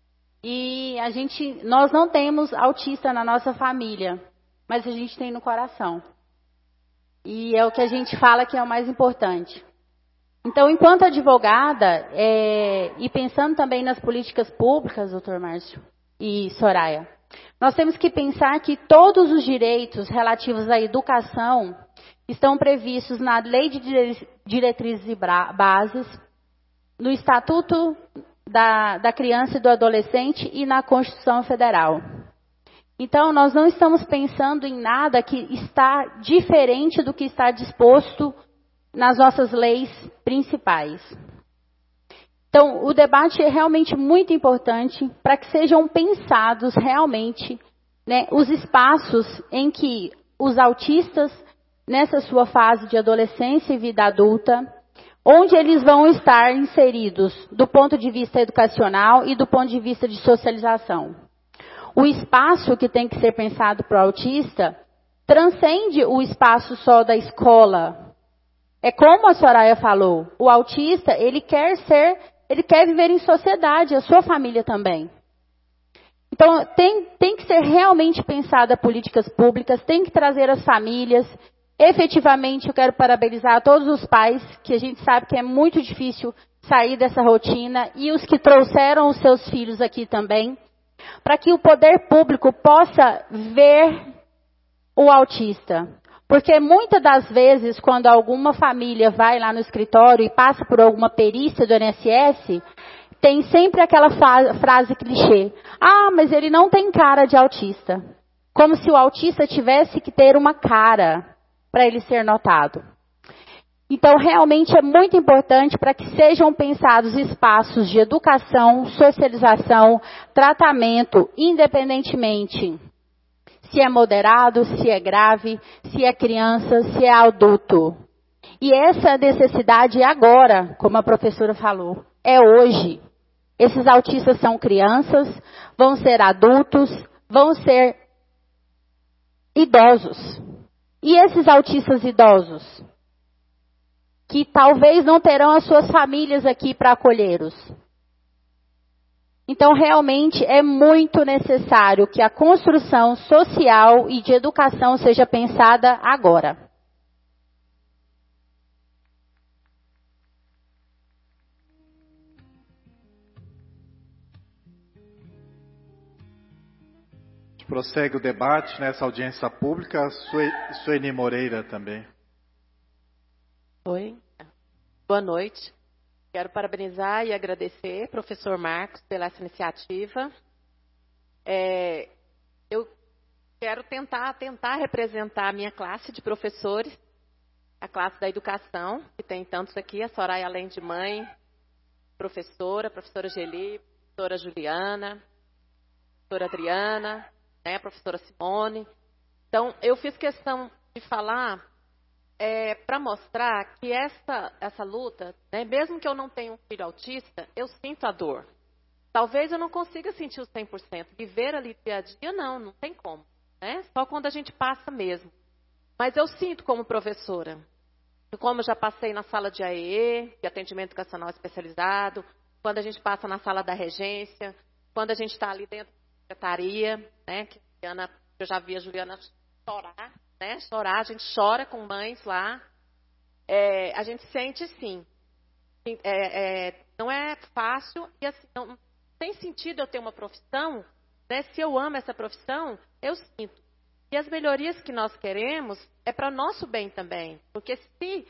E a gente, nós não temos autista na nossa família, mas a gente tem no coração. E é o que a gente fala que é o mais importante. Então, enquanto advogada, é, e pensando também nas políticas públicas, doutor Márcio e Soraya, nós temos que pensar que todos os direitos relativos à educação estão previstos na Lei de Diretrizes e Bases, no Estatuto da, da Criança e do Adolescente e na Constituição Federal. Então, nós não estamos pensando em nada que está diferente do que está disposto nas nossas leis principais. Então, o debate é realmente muito importante para que sejam pensados realmente, né, os espaços em que os autistas, nessa sua fase de adolescência e vida adulta, onde eles vão estar inseridos do ponto de vista educacional e do ponto de vista de socialização. O espaço que tem que ser pensado para o autista transcende o espaço só da escola. É como a Soraya falou, o autista, ele quer ser, ele quer viver em sociedade, a sua família também. Então, tem, tem que ser realmente pensada políticas públicas, tem que trazer as famílias. Efetivamente, eu quero parabenizar a todos os pais, que a gente sabe que é muito difícil sair dessa rotina, e os que trouxeram os seus filhos aqui também, para que o poder público possa ver o autista. Porque muitas das vezes, quando alguma família vai lá no escritório e passa por alguma perícia do I N S S, tem sempre aquela frase clichê: ah, mas ele não tem cara de autista. Como se o autista tivesse que ter uma cara para ele ser notado. Então, realmente é muito importante para que sejam pensados espaços de educação, socialização, tratamento, independentemente se é moderado, se é grave, se é criança, se é adulto. E essa necessidade é agora, como a professora falou, é hoje. Esses autistas são crianças, vão ser adultos, vão ser idosos. E esses autistas idosos, que talvez não terão as suas famílias aqui para acolhê-los. Então, realmente, é muito necessário que a construção social e de educação seja pensada agora. Prossegue o debate nessa audiência pública. Sueli Moreira também. Oi, boa noite. Quero parabenizar e agradecer ao professor Marcos pela essa iniciativa. É, eu quero tentar, tentar representar a minha classe de professores, a classe da educação, que tem tantos aqui, a Soraya, além de mãe, professora, professora Geli, professora Juliana, professora Adriana, né, a professora Simone. Então, eu fiz questão de falar é, para mostrar que essa, essa luta, né, mesmo que eu não tenha um filho autista, eu sinto a dor. Talvez eu não consiga sentir os cem por cento. Viver ali dia a dia, não, não tem como. Né? Só quando a gente passa mesmo. Mas eu sinto como professora. Como eu já passei na sala de A E E, de atendimento educacional especializado, quando a gente passa na sala da regência, quando a gente está ali dentro da secretaria, né, que a Juliana, eu já vi a Juliana chorar, né, chorar, a gente chora com mães lá. É, a gente sente sim. É, é, não é fácil e assim, não tem sentido eu ter uma profissão, né, se eu amo essa profissão, eu sinto. E as melhorias que nós queremos é para o nosso bem também. Porque se,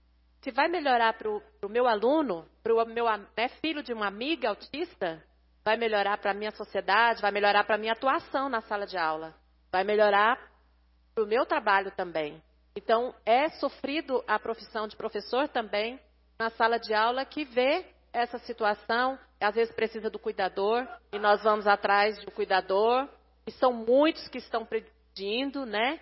se vai melhorar para o meu aluno, para o meu né, filho de uma amiga autista, vai melhorar para a minha sociedade, vai melhorar para a minha atuação na sala de aula. Vai melhorar para o meu trabalho também. Então, é sofrido a profissão de professor também na sala de aula que vê essa situação, às vezes precisa do cuidador, e nós vamos atrás do cuidador, e são muitos que estão pedindo, né?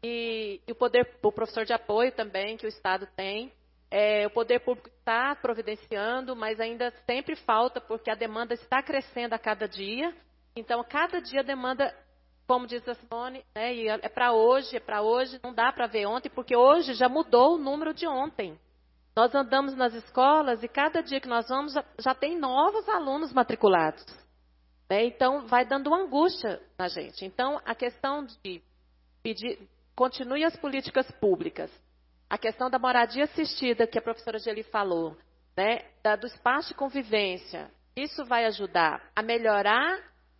E, e o poder, o professor de apoio também, que o Estado tem, é, o poder público está providenciando, mas ainda sempre falta, porque a demanda está crescendo a cada dia, então cada dia a demanda, como diz a Simone, né, e é para hoje, é para hoje, não dá para ver ontem, porque hoje já mudou o número de ontem. Nós andamos nas escolas e cada dia que nós vamos já, já tem novos alunos matriculados. Né? Então, vai dando uma angústia na gente. Então, a questão de pedir, continue as políticas públicas. A questão da moradia assistida, que a professora Geli falou, né? da, do espaço de convivência, isso vai ajudar a melhorar,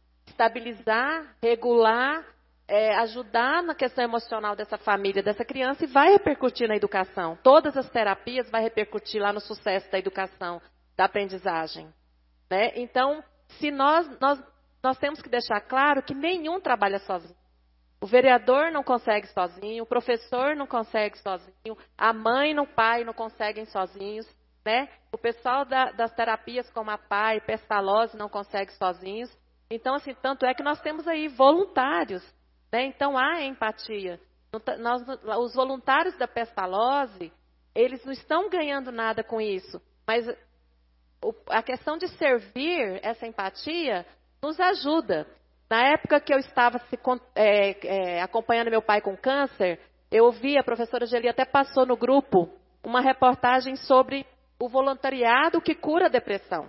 estabilizar, regular, É, ajudar na questão emocional dessa família, dessa criança, e vai repercutir na educação. Todas as terapias vai repercutir lá no sucesso da educação, da aprendizagem. Né? Então, se nós, nós, nós temos que deixar claro que nenhum trabalha sozinho. O vereador não consegue sozinho, o professor não consegue sozinho, a mãe e o pai não conseguem sozinhos. Né? O pessoal da, das terapias como a P A I, Pestalozzi não consegue sozinhos. Então, assim, tanto é que nós temos aí voluntários. Então, há empatia. Nós, os voluntários da Pestalozzi, eles não estão ganhando nada com isso. Mas a questão de servir, essa empatia, nos ajuda. Na época que eu estava se, é, é, acompanhando meu pai com câncer, eu ouvi, a professora Geli até passou no grupo, uma reportagem sobre o voluntariado que cura a depressão.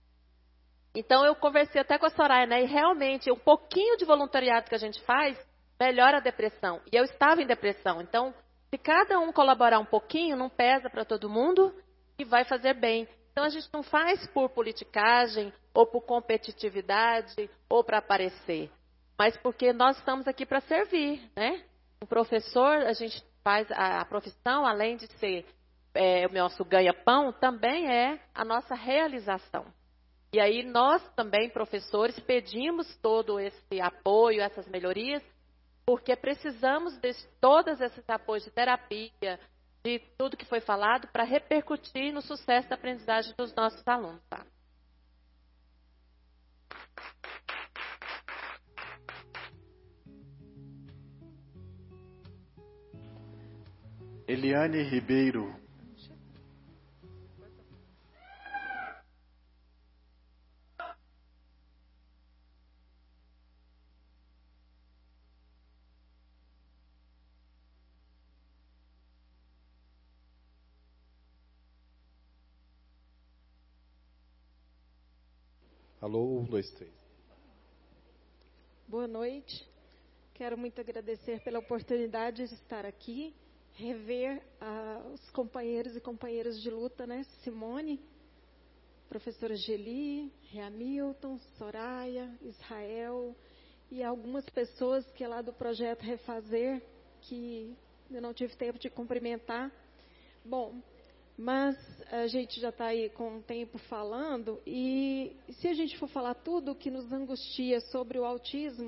Então, eu conversei até com a Soraya, né? E realmente, um pouquinho de voluntariado que a gente faz, melhora a depressão. E eu estava em depressão. Então, se cada um colaborar um pouquinho, não pesa para todo mundo e vai fazer bem. Então, a gente não faz por politicagem, ou por competitividade, ou para aparecer. Mas porque nós estamos aqui para servir, né? O professor, a gente faz a, a profissão, além de ser é, o nosso ganha-pão, também é a nossa realização. E aí nós também, professores, pedimos todo esse apoio, essas melhorias, porque precisamos de todos esses apoios de terapia, de tudo que foi falado, para repercutir no sucesso da aprendizagem dos nossos alunos. Tá? Eliane Ribeiro. Alô, um, dois, três. Boa noite. Quero muito agradecer pela oportunidade de estar aqui, rever ah, os companheiros e companheiras de luta, né? Simone, professora Geli, Hamilton, Soraya, Israel e algumas pessoas que é lá do projeto Refazer, que eu não tive tempo de cumprimentar. Bom, mas a gente já está aí com um tempo falando, e se a gente for falar tudo o que nos angustia sobre o autismo,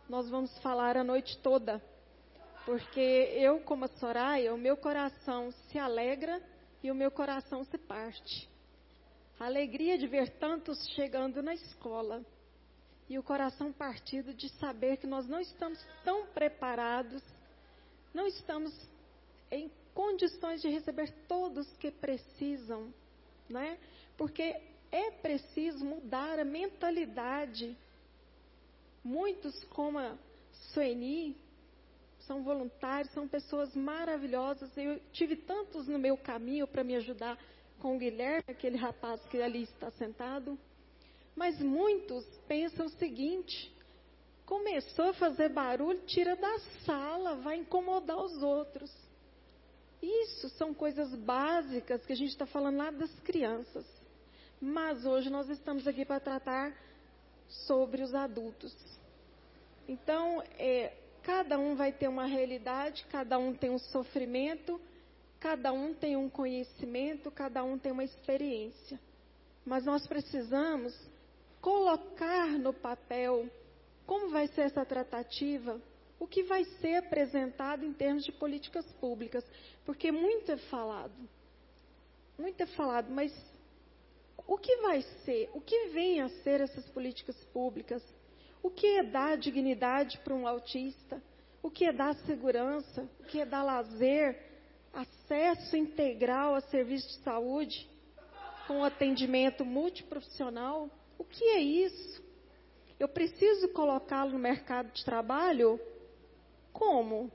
nós vamos falar a noite toda. Porque eu, como a Soraya, o meu coração se alegra e o meu coração se parte. A alegria de ver tantos chegando na escola. E o coração partido de saber que nós não estamos tão preparados, não estamos em condições de receber todos que precisam, né? Porque é preciso mudar a mentalidade. Muitos, como a Sueni, são voluntários, são pessoas maravilhosas. Eu tive tantos no meu caminho para me ajudar com o Guilherme, aquele rapaz que ali está sentado. Mas muitos pensam o seguinte: começou a fazer barulho, tira da sala, vai incomodar os outros. Isso são coisas básicas que a gente está falando lá das crianças. Mas hoje nós estamos aqui para tratar sobre os adultos. Então, é, cada um vai ter uma realidade, cada um tem um sofrimento, cada um tem um conhecimento, cada um tem uma experiência. Mas nós precisamos colocar no papel como vai ser essa tratativa, o que vai ser apresentado em termos de políticas públicas. Porque muito é falado, muito é falado, mas o que vai ser, o que vem a ser essas políticas públicas? O que é dar dignidade para um autista? O que é dar segurança? O que é dar lazer? Acesso integral a serviço de saúde com atendimento multiprofissional? O que é isso? Eu preciso colocá-lo no mercado de trabalho? Como?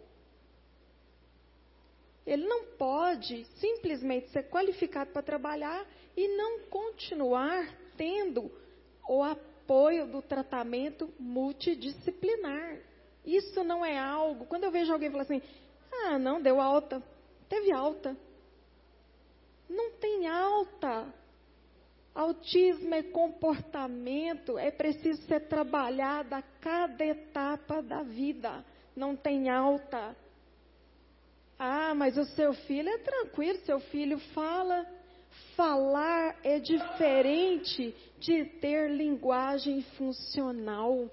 Ele não pode simplesmente ser qualificado para trabalhar e não continuar tendo o apoio do tratamento multidisciplinar. Isso não é algo... Quando eu vejo alguém falar assim, ah, não, deu alta, teve alta. Não tem alta. Autismo é comportamento, é preciso ser trabalhado a cada etapa da vida. Não tem alta. Ah, mas o seu filho é tranquilo, seu filho fala. Falar é diferente de ter linguagem funcional.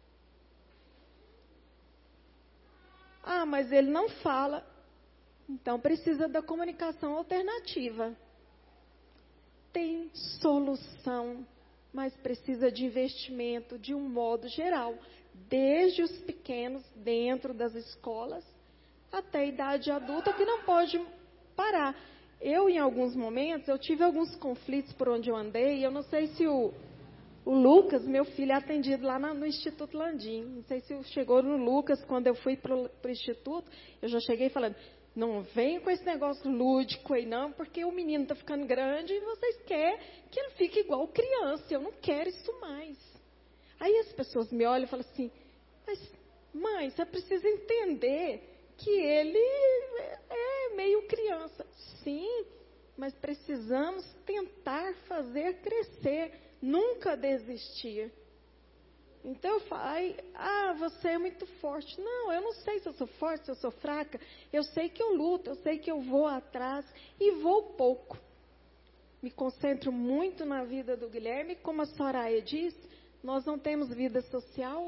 Ah, mas ele não fala. Então precisa da comunicação alternativa. Tem solução, mas precisa de investimento de um modo geral, desde os pequenos dentro das escolas até a idade adulta, que não pode parar. Eu, em alguns momentos, eu tive alguns conflitos por onde eu andei. Eu não sei se o, o Lucas, meu filho, é atendido lá na, no Instituto Landim. Não sei se chegou no Lucas, quando eu fui para o Instituto, eu já cheguei falando, não venha com esse negócio lúdico aí não, porque o menino está ficando grande e vocês querem que ele fique igual criança. Eu não quero isso mais. Aí as pessoas me olham e falam assim, mas mãe, você precisa entender que ele é meio criança. Sim, mas precisamos tentar fazer crescer, nunca desistir. Então eu falo, ah, você é muito forte. Não, eu não sei se eu sou forte, se eu sou fraca. Eu sei que eu luto, eu sei que eu vou atrás e vou pouco. Me concentro muito na vida do Guilherme. Como a Soraya disse, nós não temos vida social.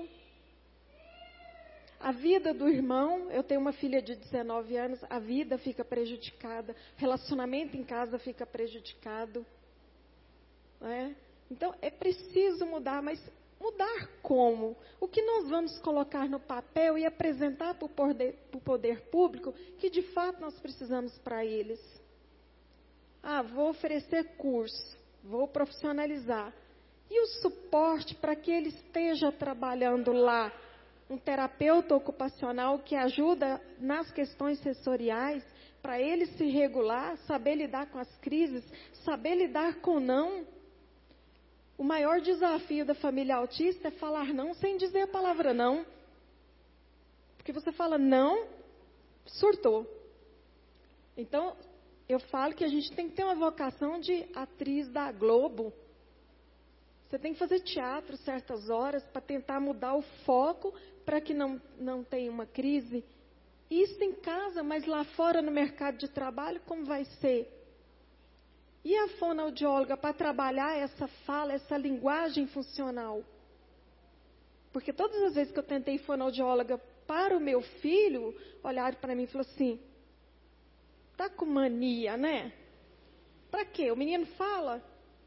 A vida do irmão, eu tenho uma filha de dezenove anos, a vida fica prejudicada, relacionamento em casa fica prejudicado. Não é? Então, é preciso mudar, mas mudar como? O que nós vamos colocar no papel e apresentar para o poder, para o poder público que de fato nós precisamos para eles? Ah, vou oferecer curso, vou profissionalizar. E o suporte para que ele esteja trabalhando lá? Um terapeuta ocupacional que ajuda nas questões sensoriais, para ele se regular, saber lidar com as crises, saber lidar com não. O maior desafio da família autista é falar não sem dizer a palavra não. Porque você fala não, surtou. Então, eu falo que a gente tem que ter uma vocação de atriz da Globo. Você tem que fazer teatro certas horas para tentar mudar o foco para que não, não tenha uma crise. Isso em casa, mas lá fora no mercado de trabalho, como vai ser? E a fonoaudióloga para trabalhar essa fala, essa linguagem funcional? Porque todas as vezes que eu tentei fonoaudióloga para o meu filho, olharam para mim e falaram assim, tá com mania, né? Para quê? O menino fala?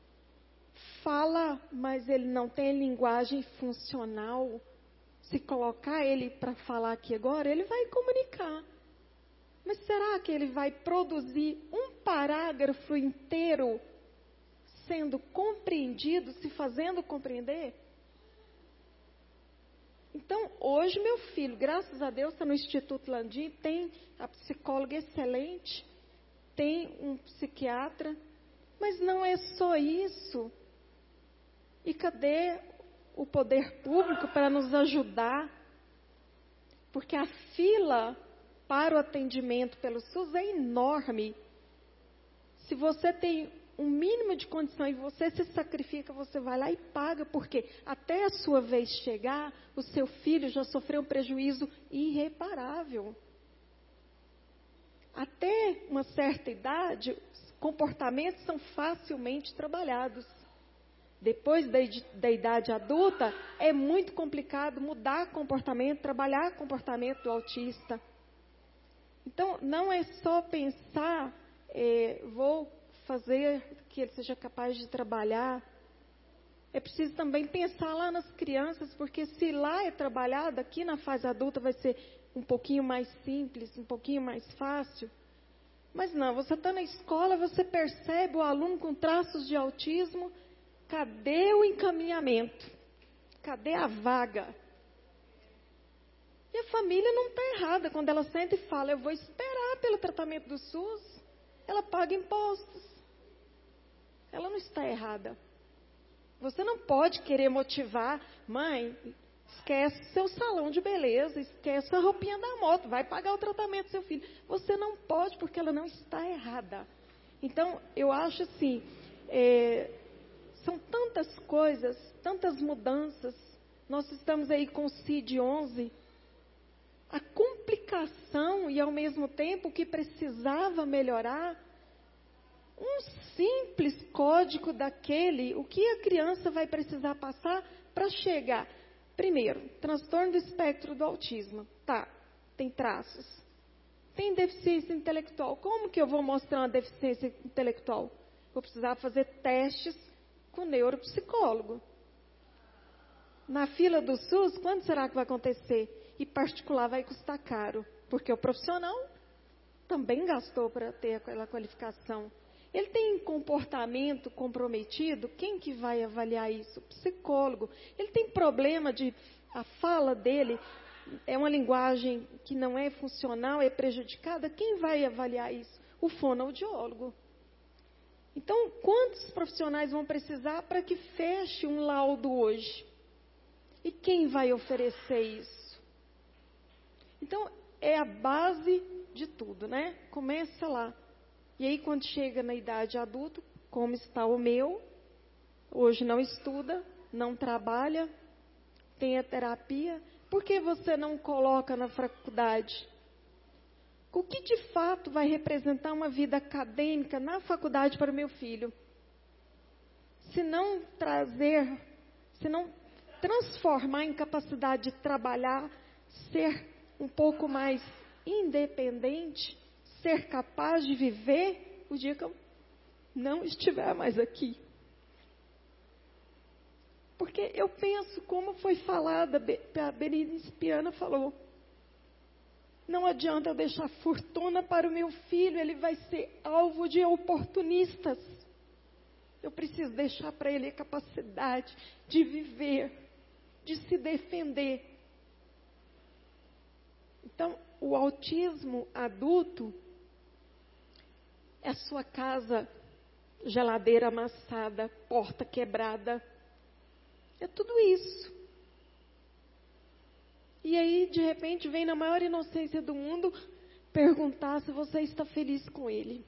Fala, mas ele não tem linguagem funcional. Se colocar ele para falar aqui agora, ele vai comunicar. Mas será que ele vai produzir um parágrafo inteiro sendo compreendido, se fazendo compreender? Então, hoje meu filho, graças a Deus, está no Instituto Landim, tem a psicóloga excelente, tem um psiquiatra, mas não é só isso. E cadê o poder público para nos ajudar? Porque a fila para o atendimento pelo SUS é enorme. Se você tem um mínimo de condição e você se sacrifica, você vai lá e paga, porque até a sua vez chegar, o seu filho já sofreu um prejuízo irreparável. Até uma certa idade, os comportamentos são facilmente trabalhados. Depois da, da idade adulta, é muito complicado mudar comportamento, trabalhar comportamento do autista. Então, não é só pensar, é, vou fazer que ele seja capaz de trabalhar. É preciso também pensar lá nas crianças, porque se lá é trabalhado, aqui na fase adulta vai ser um pouquinho mais simples, um pouquinho mais fácil. Mas não, você está na escola, você percebe o aluno com traços de autismo, cadê o encaminhamento? Cadê a vaga? E a família não está errada quando ela senta e fala, eu vou esperar pelo tratamento do SUS, ela paga impostos. Ela não está errada. Você não pode querer motivar, mãe, esquece seu salão de beleza, esquece a roupinha da moto, vai pagar o tratamento do seu filho. Você não pode, porque ela não está errada. Então, eu acho assim, é, são tantas coisas, tantas mudanças. Nós estamos aí com o C I D onze. A complicação e, ao mesmo tempo, o que precisava melhorar, um simples código daquele, o que a criança vai precisar passar para chegar. Primeiro, transtorno do espectro do autismo. Tá, tem traços. Tem deficiência intelectual. Como que eu vou mostrar uma deficiência intelectual? Vou precisar fazer testes com neuropsicólogo. Na fila do SUS, quando será que vai acontecer? E particular vai custar caro, porque o profissional também gastou para ter aquela qualificação. Ele tem comportamento comprometido, quem que vai avaliar isso? O psicólogo. Ele tem problema de, a fala dele é uma linguagem que não é funcional, é prejudicada, quem vai avaliar isso? O fonoaudiólogo. Então, quantos profissionais vão precisar para que feche um laudo hoje? E quem vai oferecer isso? Então, é a base de tudo, né? Começa lá. E aí, quando chega na idade adulta, como está o meu, hoje não estuda, não trabalha, tem a terapia, por que você não coloca na faculdade? O que de fato vai representar uma vida acadêmica na faculdade para o meu filho? Se não trazer, se não transformar em capacidade de trabalhar, ser um pouco mais independente, ser capaz de viver o dia que eu não estiver mais aqui. Porque eu penso como foi falada, a Berenice Piana falou, não adianta eu deixar fortuna para o meu filho, ele vai ser alvo de oportunistas. Eu preciso deixar para ele a capacidade de viver, de se defender. Então, o autismo adulto é a sua casa, geladeira amassada, porta quebrada. É tudo isso. E aí, de repente, vem na maior inocência do mundo perguntar se você está feliz com ele.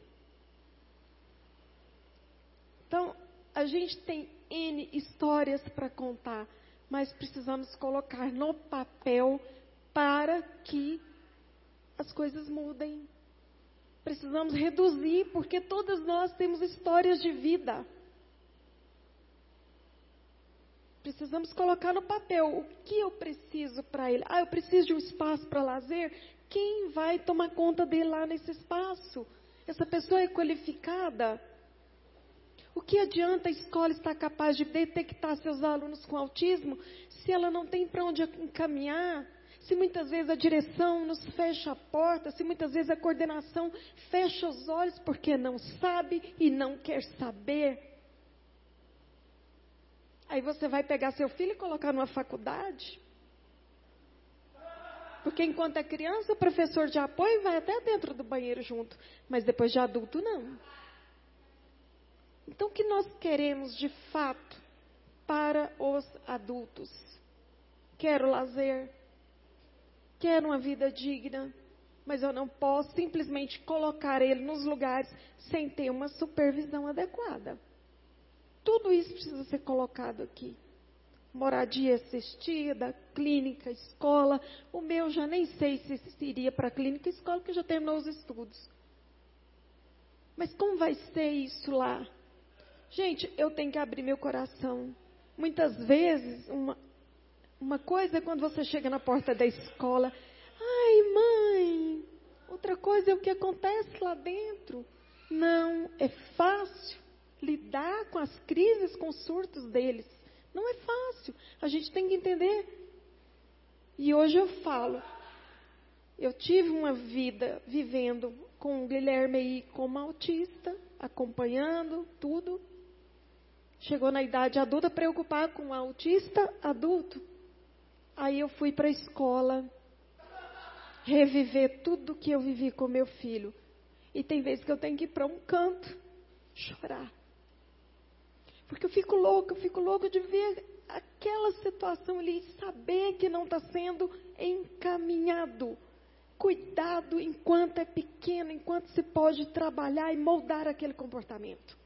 Então, a gente tem N histórias para contar, mas precisamos colocar no papel para que as coisas mudem. Precisamos reduzir, porque todas nós temos histórias de vida. Precisamos colocar no papel o que eu preciso para ele. Ah, eu preciso de um espaço para lazer. Quem vai tomar conta dele lá nesse espaço? Essa pessoa é qualificada? O que adianta a escola estar capaz de detectar seus alunos com autismo se ela não tem para onde encaminhar? Se muitas vezes a direção nos fecha a porta, se muitas vezes a coordenação fecha os olhos porque não sabe e não quer saber. Aí você vai pegar seu filho e colocar numa faculdade? Porque enquanto é criança, o professor de apoio vai até dentro do banheiro junto, mas depois de adulto não. Então, o que nós queremos de fato para os adultos? Quero lazer, quero uma vida digna, mas eu não posso simplesmente colocar ele nos lugares sem ter uma supervisão adequada. Tudo isso precisa ser colocado aqui. Moradia assistida, clínica, escola. O meu já nem sei se iria para a clínica e escola, porque já terminou os estudos. Mas como vai ser isso lá? Gente, eu tenho que abrir meu coração. Muitas vezes, uma, uma coisa é quando você chega na porta da escola. Ai, mãe, outra coisa é o que acontece lá dentro. Não é fácil lidar com as crises, com os surtos deles. Não é fácil. A gente tem que entender. E hoje eu falo, eu tive uma vida vivendo com o Guilherme aí como autista, acompanhando tudo. Chegou na idade adulta, preocupado com o autista adulto. Aí eu fui para a escola, reviver tudo que eu vivi com meu filho. E tem vezes que eu tenho que ir para um canto, chorar. Porque eu fico louca, eu fico louca de ver aquela situação ali e saber que não está sendo encaminhado. Cuidado enquanto é pequeno, enquanto se pode trabalhar e moldar aquele comportamento.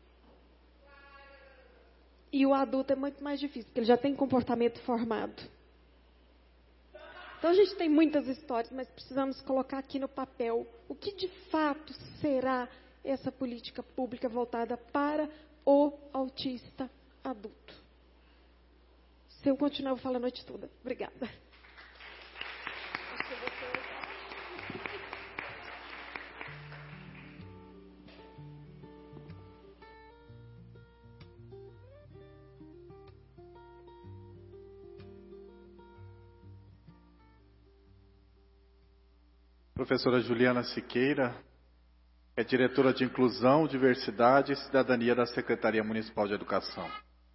E o adulto é muito mais difícil, porque ele já tem comportamento formado. Então a gente tem muitas histórias, mas precisamos colocar aqui no papel o que de fato será essa política pública voltada para o autista adulto. Se eu continuar, eu vou falar a noite toda. Obrigada. Professora Juliana Siqueira é diretora de Inclusão, Diversidade e Cidadania da Secretaria Municipal de Educação.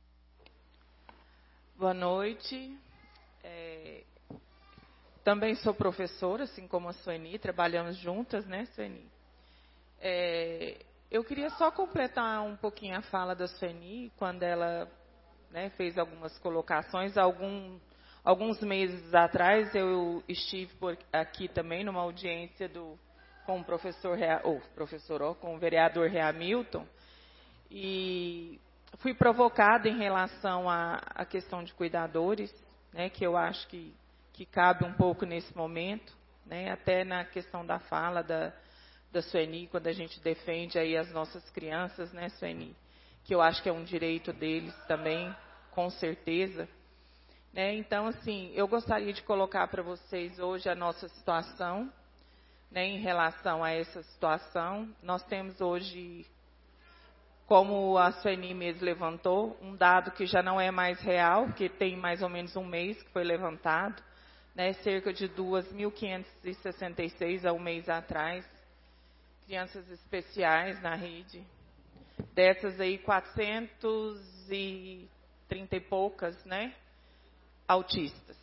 Boa noite. É, também sou professora, assim como a Sueni, trabalhamos juntas, né, Sueni? É, eu queria só completar um pouquinho a fala da Sueni, quando ela, né, fez algumas colocações. Algum, alguns meses atrás eu estive por aqui também numa audiência do, com o professor, ou professor, ó, com o vereador Hamilton, e fui provocada em relação à, à questão de cuidadores, né, que eu acho que, que cabe um pouco nesse momento, né, até na questão da fala da, da Sueni, quando a gente defende aí as nossas crianças, né, Sueni, que eu acho que é um direito deles também, com certeza. Né, então, assim, eu gostaria de colocar para vocês hoje a nossa situação, né, em relação a essa situação. Nós temos hoje, como a Sueni mesmo levantou, um dado que já não é mais real, que tem mais ou menos um mês que foi levantado, né, cerca de duas mil quinhentas e sessenta e seis há um mês atrás, crianças especiais na rede. Dessas aí, quatrocentos e trinta e poucas, né, autistas.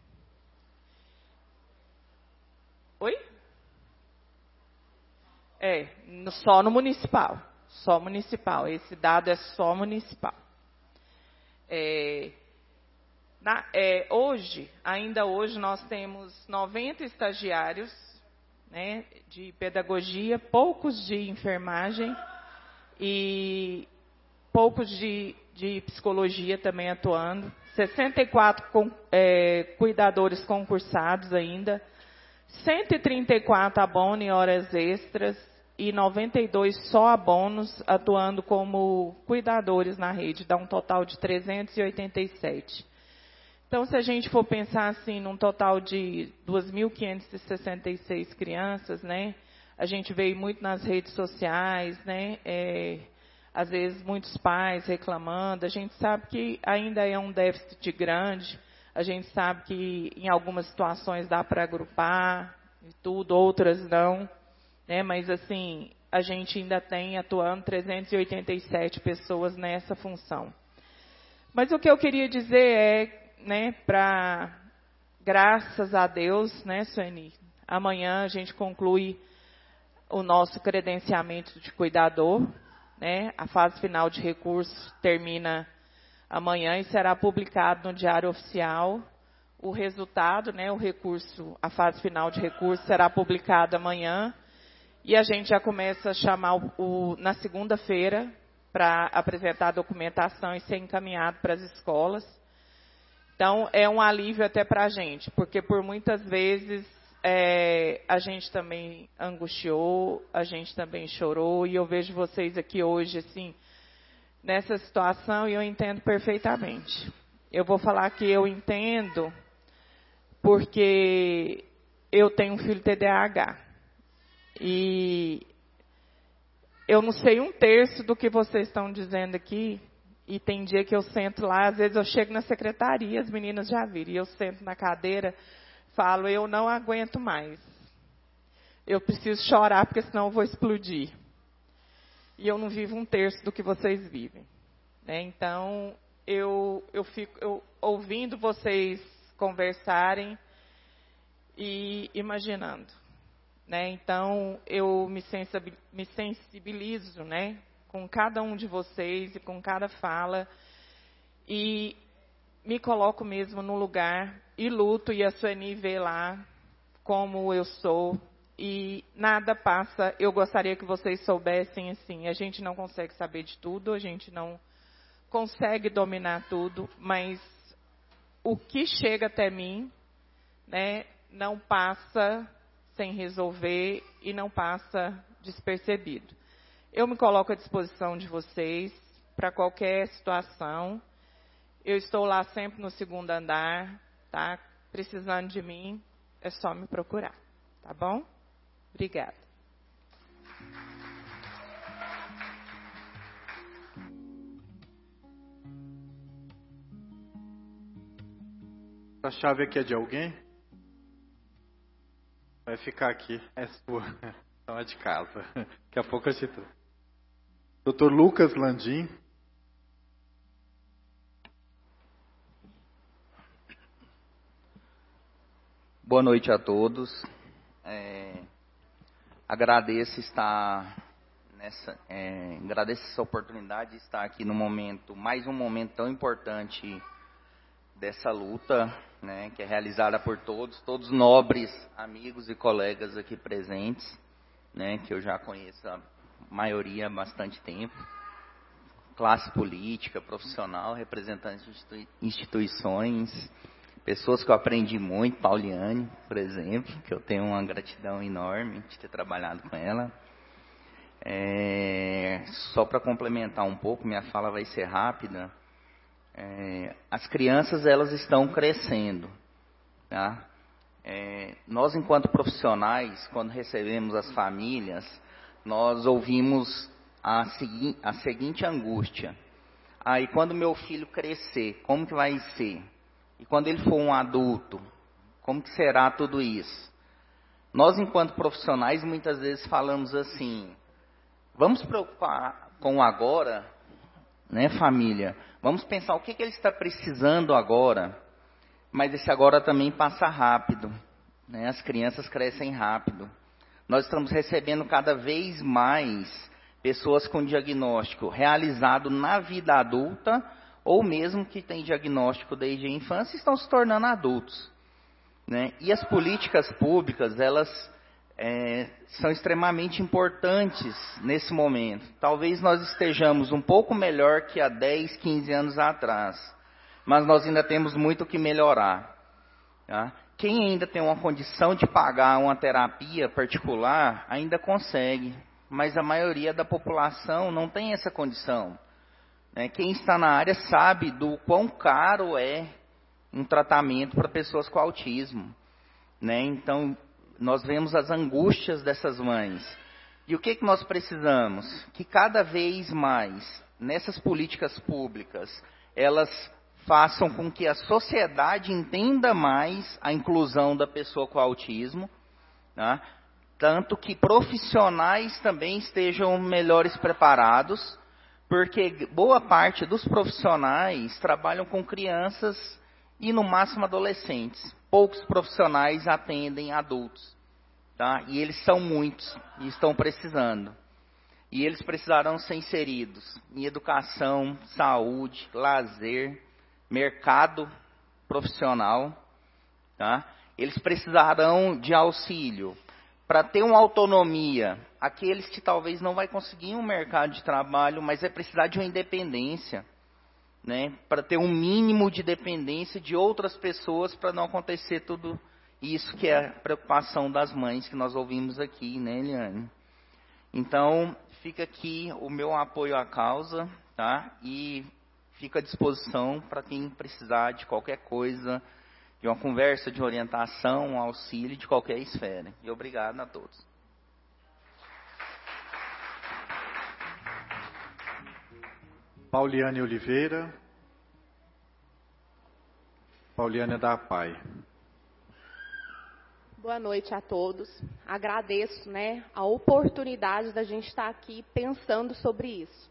Oi? É, só no municipal. Só municipal. Esse dado é só municipal. É, na, é, hoje, ainda hoje, nós temos noventa estagiários, né, de pedagogia, poucos de enfermagem e poucos de, de psicologia também atuando. sessenta e quatro com, é, cuidadores concursados ainda. cento e trinta e quatro abono em horas extras e noventa e dois só abonos atuando como cuidadores na rede, dá um total de trezentos e oitenta e sete. Então, se a gente for pensar assim, num total de duas mil quinhentas e sessenta e seis crianças, né? A gente veio muito nas redes sociais, né? É, às vezes, muitos pais reclamando. A gente sabe que ainda é um déficit grande. A gente sabe que em algumas situações dá para agrupar e tudo, outras não. Né? Mas, assim, a gente ainda tem atuando trezentas e oitenta e sete pessoas nessa função. Mas o que eu queria dizer é, né, para, graças a Deus, né, Sueni, amanhã a gente conclui o nosso credenciamento de cuidador, né, a fase final de recurso termina amanhã e será publicado no Diário Oficial. O resultado, né, o recurso, a fase final de recurso será publicada amanhã e a gente já começa a chamar o, o, na segunda-feira para apresentar a documentação e ser encaminhado para as escolas. Então, é um alívio até para a gente, porque por muitas vezes é, a gente também angustiou, a gente também chorou, e eu vejo vocês aqui hoje, assim, nessa situação, e eu entendo perfeitamente. Eu vou falar que eu entendo porque eu tenho um filho T D A H. E eu não sei um terço do que vocês estão dizendo aqui, e tem dia que eu sento lá, às vezes eu chego na secretaria, as meninas já viram, e eu sento na cadeira, falo, eu não aguento mais. Eu preciso chorar, porque senão eu vou explodir. E eu não vivo um terço do que vocês vivem. Né? Então, eu, eu fico eu, ouvindo vocês conversarem e imaginando. Né? Então, eu me sensibilizo, né, com cada um de vocês e com cada fala, e me coloco mesmo no lugar e luto, e a Sueni vê lá como eu sou, e nada passa. Eu gostaria que vocês soubessem, assim, a gente não consegue saber de tudo, a gente não consegue dominar tudo, mas o que chega até mim, né, não passa sem resolver e não passa despercebido. Eu me coloco à disposição de vocês para qualquer situação. Eu estou lá sempre no segundo andar, tá? Precisando de mim, é só me procurar, tá bom? Obrigada. A chave aqui é de alguém? Vai ficar aqui, é sua. Então é de casa. Daqui a pouco eu te trouxe. doutor Lucas Landim. Boa noite a todos. É, agradeço estar nessa, é, agradeço essa oportunidade de estar aqui no momento, mais um momento tão importante dessa luta, né, que é realizada por todos, todos nobres amigos e colegas aqui presentes, né, que eu já conheço a maioria há bastante tempo, classe política, profissional, representantes de instituições, pessoas que eu aprendi muito, Pauliane, por exemplo, que eu tenho uma gratidão enorme de ter trabalhado com ela. É, só para complementar um pouco, minha fala vai ser rápida. É, as crianças, elas estão crescendo, tá? É, nós, enquanto profissionais, quando recebemos as famílias, nós ouvimos a, segui- a seguinte angústia. Aí, ah, quando meu filho crescer, como que vai ser? E quando ele for um adulto, como que será tudo isso? Nós, enquanto profissionais, muitas vezes falamos assim, vamos se preocupar com o agora, né, família? Vamos pensar o que, que ele está precisando agora, mas esse agora também passa rápido, né? As crianças crescem rápido. Nós estamos recebendo cada vez mais pessoas com diagnóstico realizado na vida adulta, ou mesmo que têm diagnóstico desde a infância, estão se tornando adultos, né? E as políticas públicas, elas é, são extremamente importantes nesse momento. Talvez nós estejamos um pouco melhor que há dez, quinze anos atrás, mas nós ainda temos muito o que melhorar, tá? Quem ainda tem uma condição de pagar uma terapia particular, ainda consegue, mas a maioria da população não tem essa condição. Quem está na área sabe do quão caro é um tratamento para pessoas com autismo, né? Então, nós vemos as angústias dessas mães. E o que, que nós precisamos? Que cada vez mais, nessas políticas públicas, elas façam com que a sociedade entenda mais a inclusão da pessoa com autismo, né? Tanto que profissionais também estejam melhores preparados, porque boa parte dos profissionais trabalham com crianças e no máximo adolescentes. Poucos profissionais atendem adultos, tá? E eles são muitos e estão precisando. E eles precisarão ser inseridos em educação, saúde, lazer, mercado profissional, tá? Eles precisarão de auxílio para ter uma autonomia. Aqueles que talvez não vai conseguir um mercado de trabalho, mas vai precisar de uma independência, né? Para ter um mínimo de dependência de outras pessoas, para não acontecer tudo isso que é a preocupação das mães que nós ouvimos aqui, né, Eliane? Então, fica aqui o meu apoio à causa, tá? E fico à disposição para quem precisar de qualquer coisa, de uma conversa, de orientação, um auxílio de qualquer esfera. E obrigado a todos. Pauliane Oliveira. Pauliane da Pai. Boa noite a todos. Agradeço, né, a oportunidade da gente estar aqui pensando sobre isso.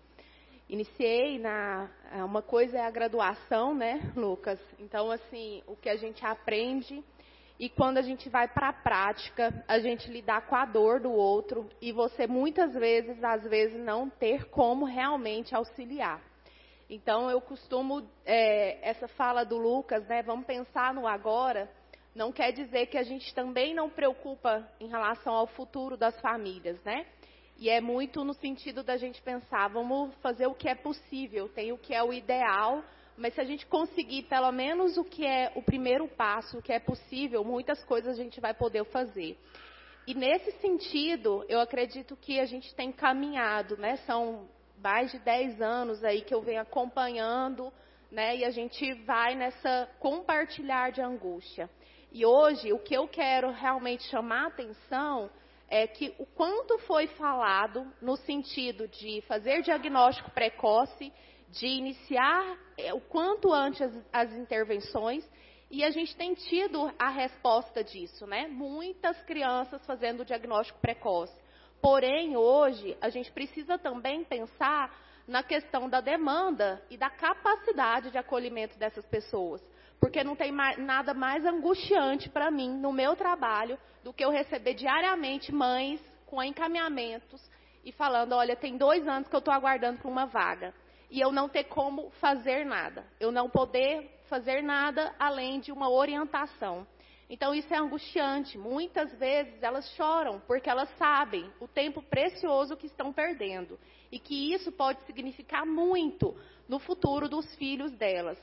Iniciei na... Uma coisa é a graduação, né, Lucas? Então, assim, o que a gente aprende e quando a gente vai para a prática, a gente lidar com a dor do outro e você muitas vezes, às vezes, não ter como realmente auxiliar. Então, eu costumo... É, essa fala do Lucas, né, vamos pensar no agora, não quer dizer que a gente também não preocupa em relação ao futuro das famílias, né? E é muito no sentido da gente pensar, vamos fazer o que é possível, tem o que é o ideal, mas se a gente conseguir pelo menos o que é o primeiro passo, o que é possível, muitas coisas a gente vai poder fazer. E nesse sentido, eu acredito que a gente tem caminhado, né? São mais de dez anos aí que eu venho acompanhando, né? E a gente vai nessa compartilhar de angústia. E hoje, o que eu quero realmente chamar a atenção é que o quanto foi falado no sentido de fazer diagnóstico precoce, de iniciar o quanto antes as, as intervenções, e a gente tem tido a resposta disso, né? Muitas crianças fazendo diagnóstico precoce. Porém, hoje, a gente precisa também pensar na questão da demanda e da capacidade de acolhimento dessas pessoas. Porque não tem mais, nada mais angustiante para mim, no meu trabalho, do que eu receber diariamente mães com encaminhamentos e falando, olha, tem dois anos que eu estou aguardando por uma vaga. E eu não ter como fazer nada. Eu não poder fazer nada além de uma orientação. Então, isso é angustiante. Muitas vezes elas choram porque elas sabem o tempo precioso que estão perdendo. E que isso pode significar muito no futuro dos filhos delas.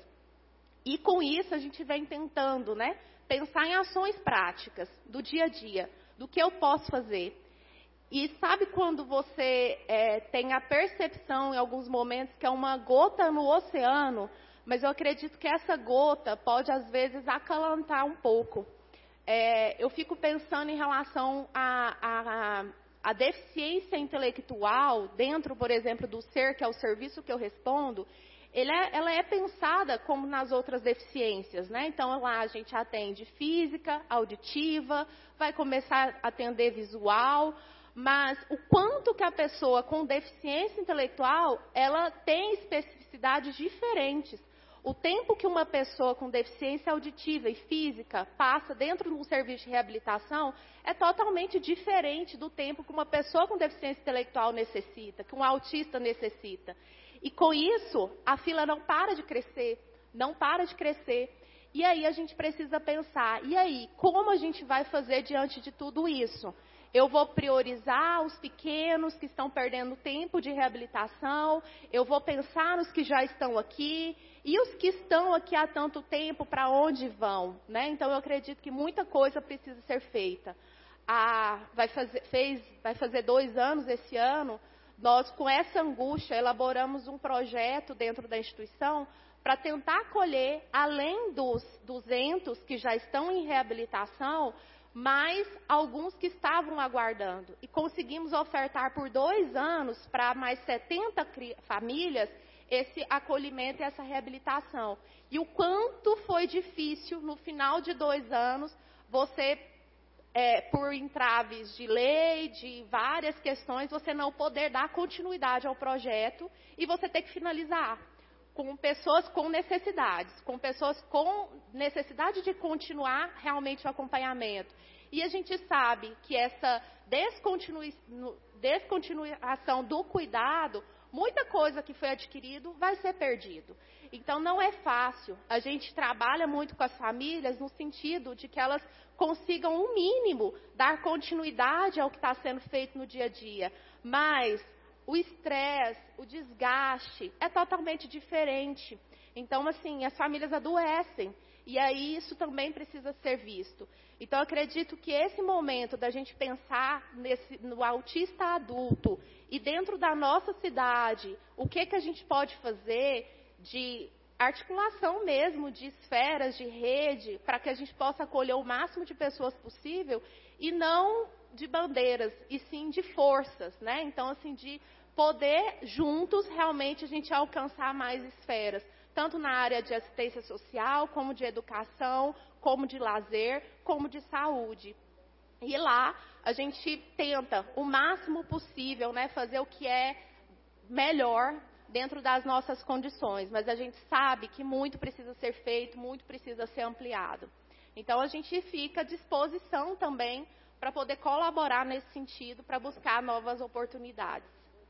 E com isso a gente vem tentando, né, pensar em ações práticas do dia a dia, do que eu posso fazer. E sabe quando você é, tem a percepção em alguns momentos que é uma gota no oceano, mas eu acredito que essa gota pode às vezes acalantar um pouco. É, eu fico pensando em relação à a, a, a deficiência intelectual dentro, por exemplo, do SER, que é o serviço que eu respondo. Ele é, ela é pensada como nas outras deficiências, né? Então, lá a gente atende física, auditiva, vai começar a atender visual, mas o quanto que a pessoa com deficiência intelectual, ela tem especificidades diferentes. O tempo que uma pessoa com deficiência auditiva e física passa dentro de um serviço de reabilitação é totalmente diferente do tempo que uma pessoa com deficiência intelectual necessita, que um autista necessita. E com isso, a fila não para de crescer, não para de crescer. E aí a gente precisa pensar, e aí, como a gente vai fazer diante de tudo isso? Eu vou priorizar os pequenos que estão perdendo tempo de reabilitação, eu vou pensar nos que já estão aqui, e os que estão aqui há tanto tempo, para onde vão? Né? Então, eu acredito que muita coisa precisa ser feita. Ah, vai, fazer, fez, vai fazer dois anos esse ano, nós, com essa angústia, elaboramos um projeto dentro da instituição para tentar acolher, além dos duzentos que já estão em reabilitação, mais alguns que estavam aguardando. E conseguimos ofertar por dois anos para mais setenta famílias esse acolhimento e essa reabilitação. E o quanto foi difícil, no final de dois anos, você, é, por entraves de lei, de várias questões, você não poder dar continuidade ao projeto e você ter que finalizar. Com pessoas com necessidades, com pessoas com necessidade de continuar realmente o acompanhamento. E a gente sabe que essa descontinui, descontinuação do cuidado, muita coisa que foi adquirido vai ser perdido. Então não é fácil. A gente trabalha muito com as famílias no sentido de que elas consigam, um mínimo, dar continuidade ao que está sendo feito no dia a dia. Mas o estresse, o desgaste é totalmente diferente. Então, assim, as famílias adoecem. E aí isso também precisa ser visto. Então, eu acredito que esse momento da gente pensar nesse, no autista adulto e dentro da nossa cidade, o que, que a gente pode fazer de articulação mesmo, de esferas, de rede, para que a gente possa acolher o máximo de pessoas possível e não de bandeiras, e sim de forças, né? Então, assim, de poder juntos realmente a gente alcançar mais esferas, tanto na área de assistência social, como de educação, como de lazer, como de saúde. E lá a gente tenta o máximo possível, né, fazer o que é melhor dentro das nossas condições, mas a gente sabe que muito precisa ser feito, muito precisa ser ampliado. Então a gente fica à disposição também para poder colaborar nesse sentido, para buscar novas oportunidades.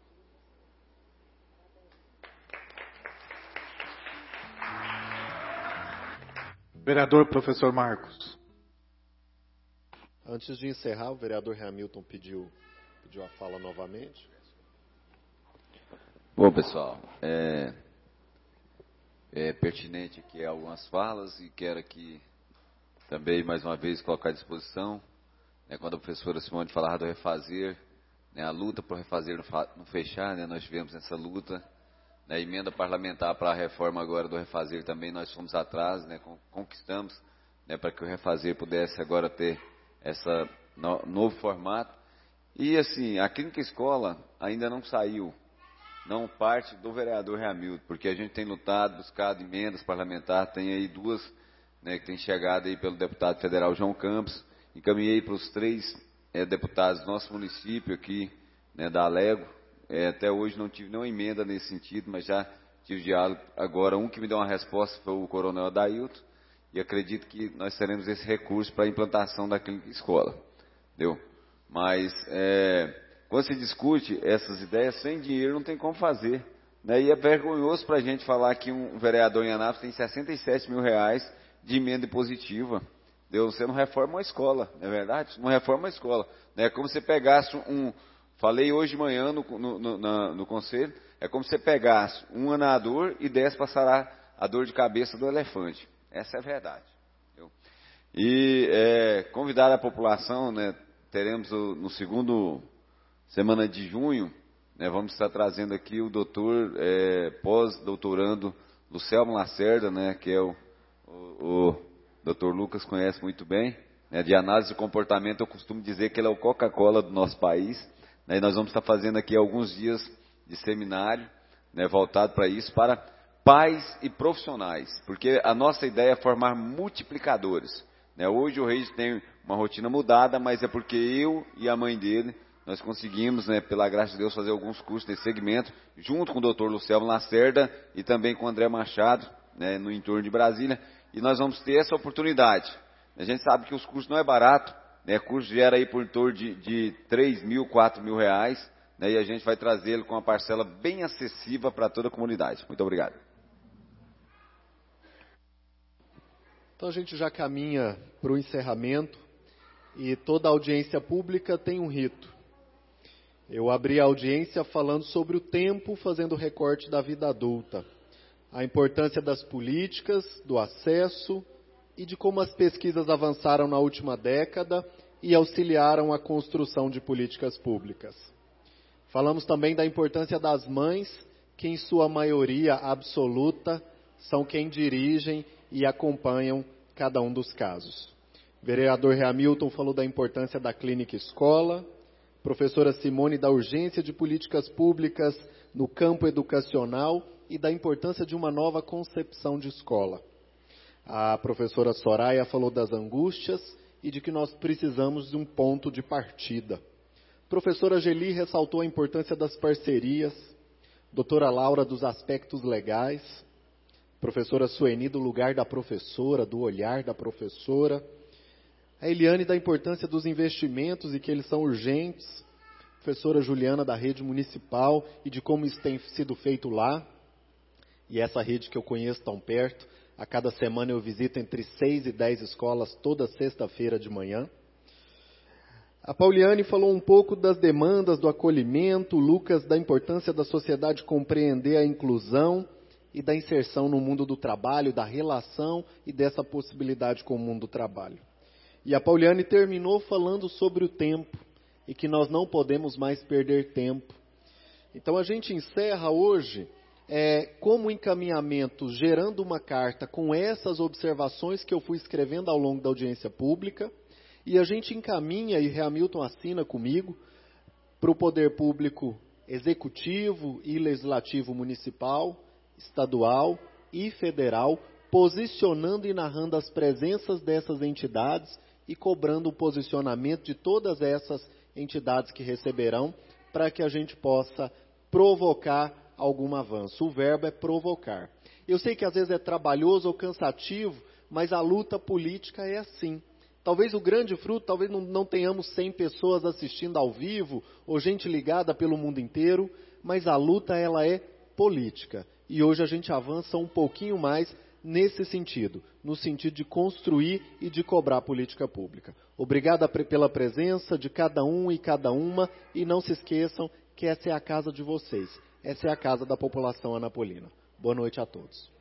Vereador professor Marcos. Antes de encerrar, o vereador Hamilton pediu, pediu a fala novamente. Bom, pessoal, é, é pertinente aqui algumas falas e quero aqui também, mais uma vez, colocar à disposição, né, quando a professora Simone falava do refazer, né, a luta por refazer não fechar, né, nós tivemos essa luta. A emenda parlamentar para a reforma agora do refazer também, nós fomos atrás, né, conquistamos, né, para que o refazer pudesse agora ter esse no, novo formato. E assim, a clínica escola ainda não saiu, não parte do vereador Hamilton, porque a gente tem lutado, buscado emendas parlamentares, tem aí duas, né, que tem chegado aí pelo deputado federal João Campos, encaminhei para os três é, deputados do nosso município aqui, né, da Alego. É, até hoje não tive nenhuma emenda nesse sentido, mas já tive diálogo agora. Um que me deu uma resposta foi o coronel Adailton, e acredito que nós teremos esse recurso para a implantação da clínica escola. Entendeu? Mas, é, quando se discute essas ideias, sem dinheiro não tem como fazer. Né? E é vergonhoso para a gente falar que um vereador em Anápolis tem sessenta e sete mil reais de emenda impositiva. Entendeu? Você não reforma uma escola, não é verdade? Não reforma uma escola. É como se você pegasse um... Falei hoje de manhã no, no, no, na, no conselho, é como se você pegasse um anador e desse para sarar a dor de cabeça do elefante. Essa é a verdade. Entendeu? E é, convidar a população, né, teremos o, no segundo semana de junho, né, vamos estar trazendo aqui o doutor, é, pós-doutorando Lucelmo Lacerda, né, que é o, o, o doutor Lucas conhece muito bem, né, de análise de comportamento. Eu costumo dizer que ele é o Coca-Cola do nosso país. E nós vamos estar fazendo aqui alguns dias de seminário, né, voltado para isso, para pais e profissionais, porque a nossa ideia é formar multiplicadores. Né? Hoje o Reis tem uma rotina mudada, mas é porque eu e a mãe dele, nós conseguimos, né, pela graça de Deus, fazer alguns cursos nesse segmento, junto com o doutor Lucelmo Lacerda e também com o André Machado, né, no entorno de Brasília, e nós vamos ter essa oportunidade. A gente sabe que os cursos não é barato, né, curso gera aí por torno de, de três mil, quatro mil reais, né, e a gente vai trazê-lo com uma parcela bem acessível para toda a comunidade. Muito obrigado. Então a gente já caminha para o encerramento, e toda audiência pública tem um rito. Eu abri a audiência falando sobre o tempo, fazendo recorte da vida adulta, a importância das políticas, do acesso, e de como as pesquisas avançaram na última década e auxiliaram a construção de políticas públicas. Falamos também da importância das mães, que em sua maioria absoluta são quem dirigem e acompanham cada um dos casos. O vereador Hamilton falou da importância da clínica escola, professora Simone da urgência de políticas públicas no campo educacional e da importância de uma nova concepção de escola. A professora Soraya falou das angústias e de que nós precisamos de um ponto de partida. A professora Geli ressaltou a importância das parcerias, doutora Laura dos aspectos legais, professora Sueni do lugar da professora, do olhar da professora, a Eliane da importância dos investimentos e que eles são urgentes, professora Juliana da rede municipal e de como isso tem sido feito lá, e essa rede que eu conheço tão perto, a cada semana eu visito entre seis e dez escolas toda sexta-feira de manhã. A Pauliane falou um pouco das demandas do acolhimento, o Lucas da importância da sociedade compreender a inclusão e da inserção no mundo do trabalho, da relação e dessa possibilidade com o mundo do trabalho. E a Pauliane terminou falando sobre o tempo e que nós não podemos mais perder tempo. Então a gente encerra hoje é, como encaminhamento, gerando uma carta com essas observações que eu fui escrevendo ao longo da audiência pública, e a gente encaminha, e Hamilton assina comigo, para o poder público executivo e legislativo municipal, estadual e federal, posicionando e narrando as presenças dessas entidades e cobrando o posicionamento de todas essas entidades que receberão, para que a gente possa provocar algum avanço. O verbo é provocar. Eu sei que às vezes é trabalhoso ou cansativo, mas a luta política é assim. Talvez o grande fruto, talvez não, não tenhamos cem pessoas assistindo ao vivo, ou gente ligada pelo mundo inteiro, mas a luta ela é política. E hoje a gente avança um pouquinho mais nesse sentido, no sentido de construir e de cobrar política pública. Obrigado pela presença de cada um e cada uma, e não se esqueçam que essa é a casa de vocês, essa é a casa da população anapolina. Boa noite a todos.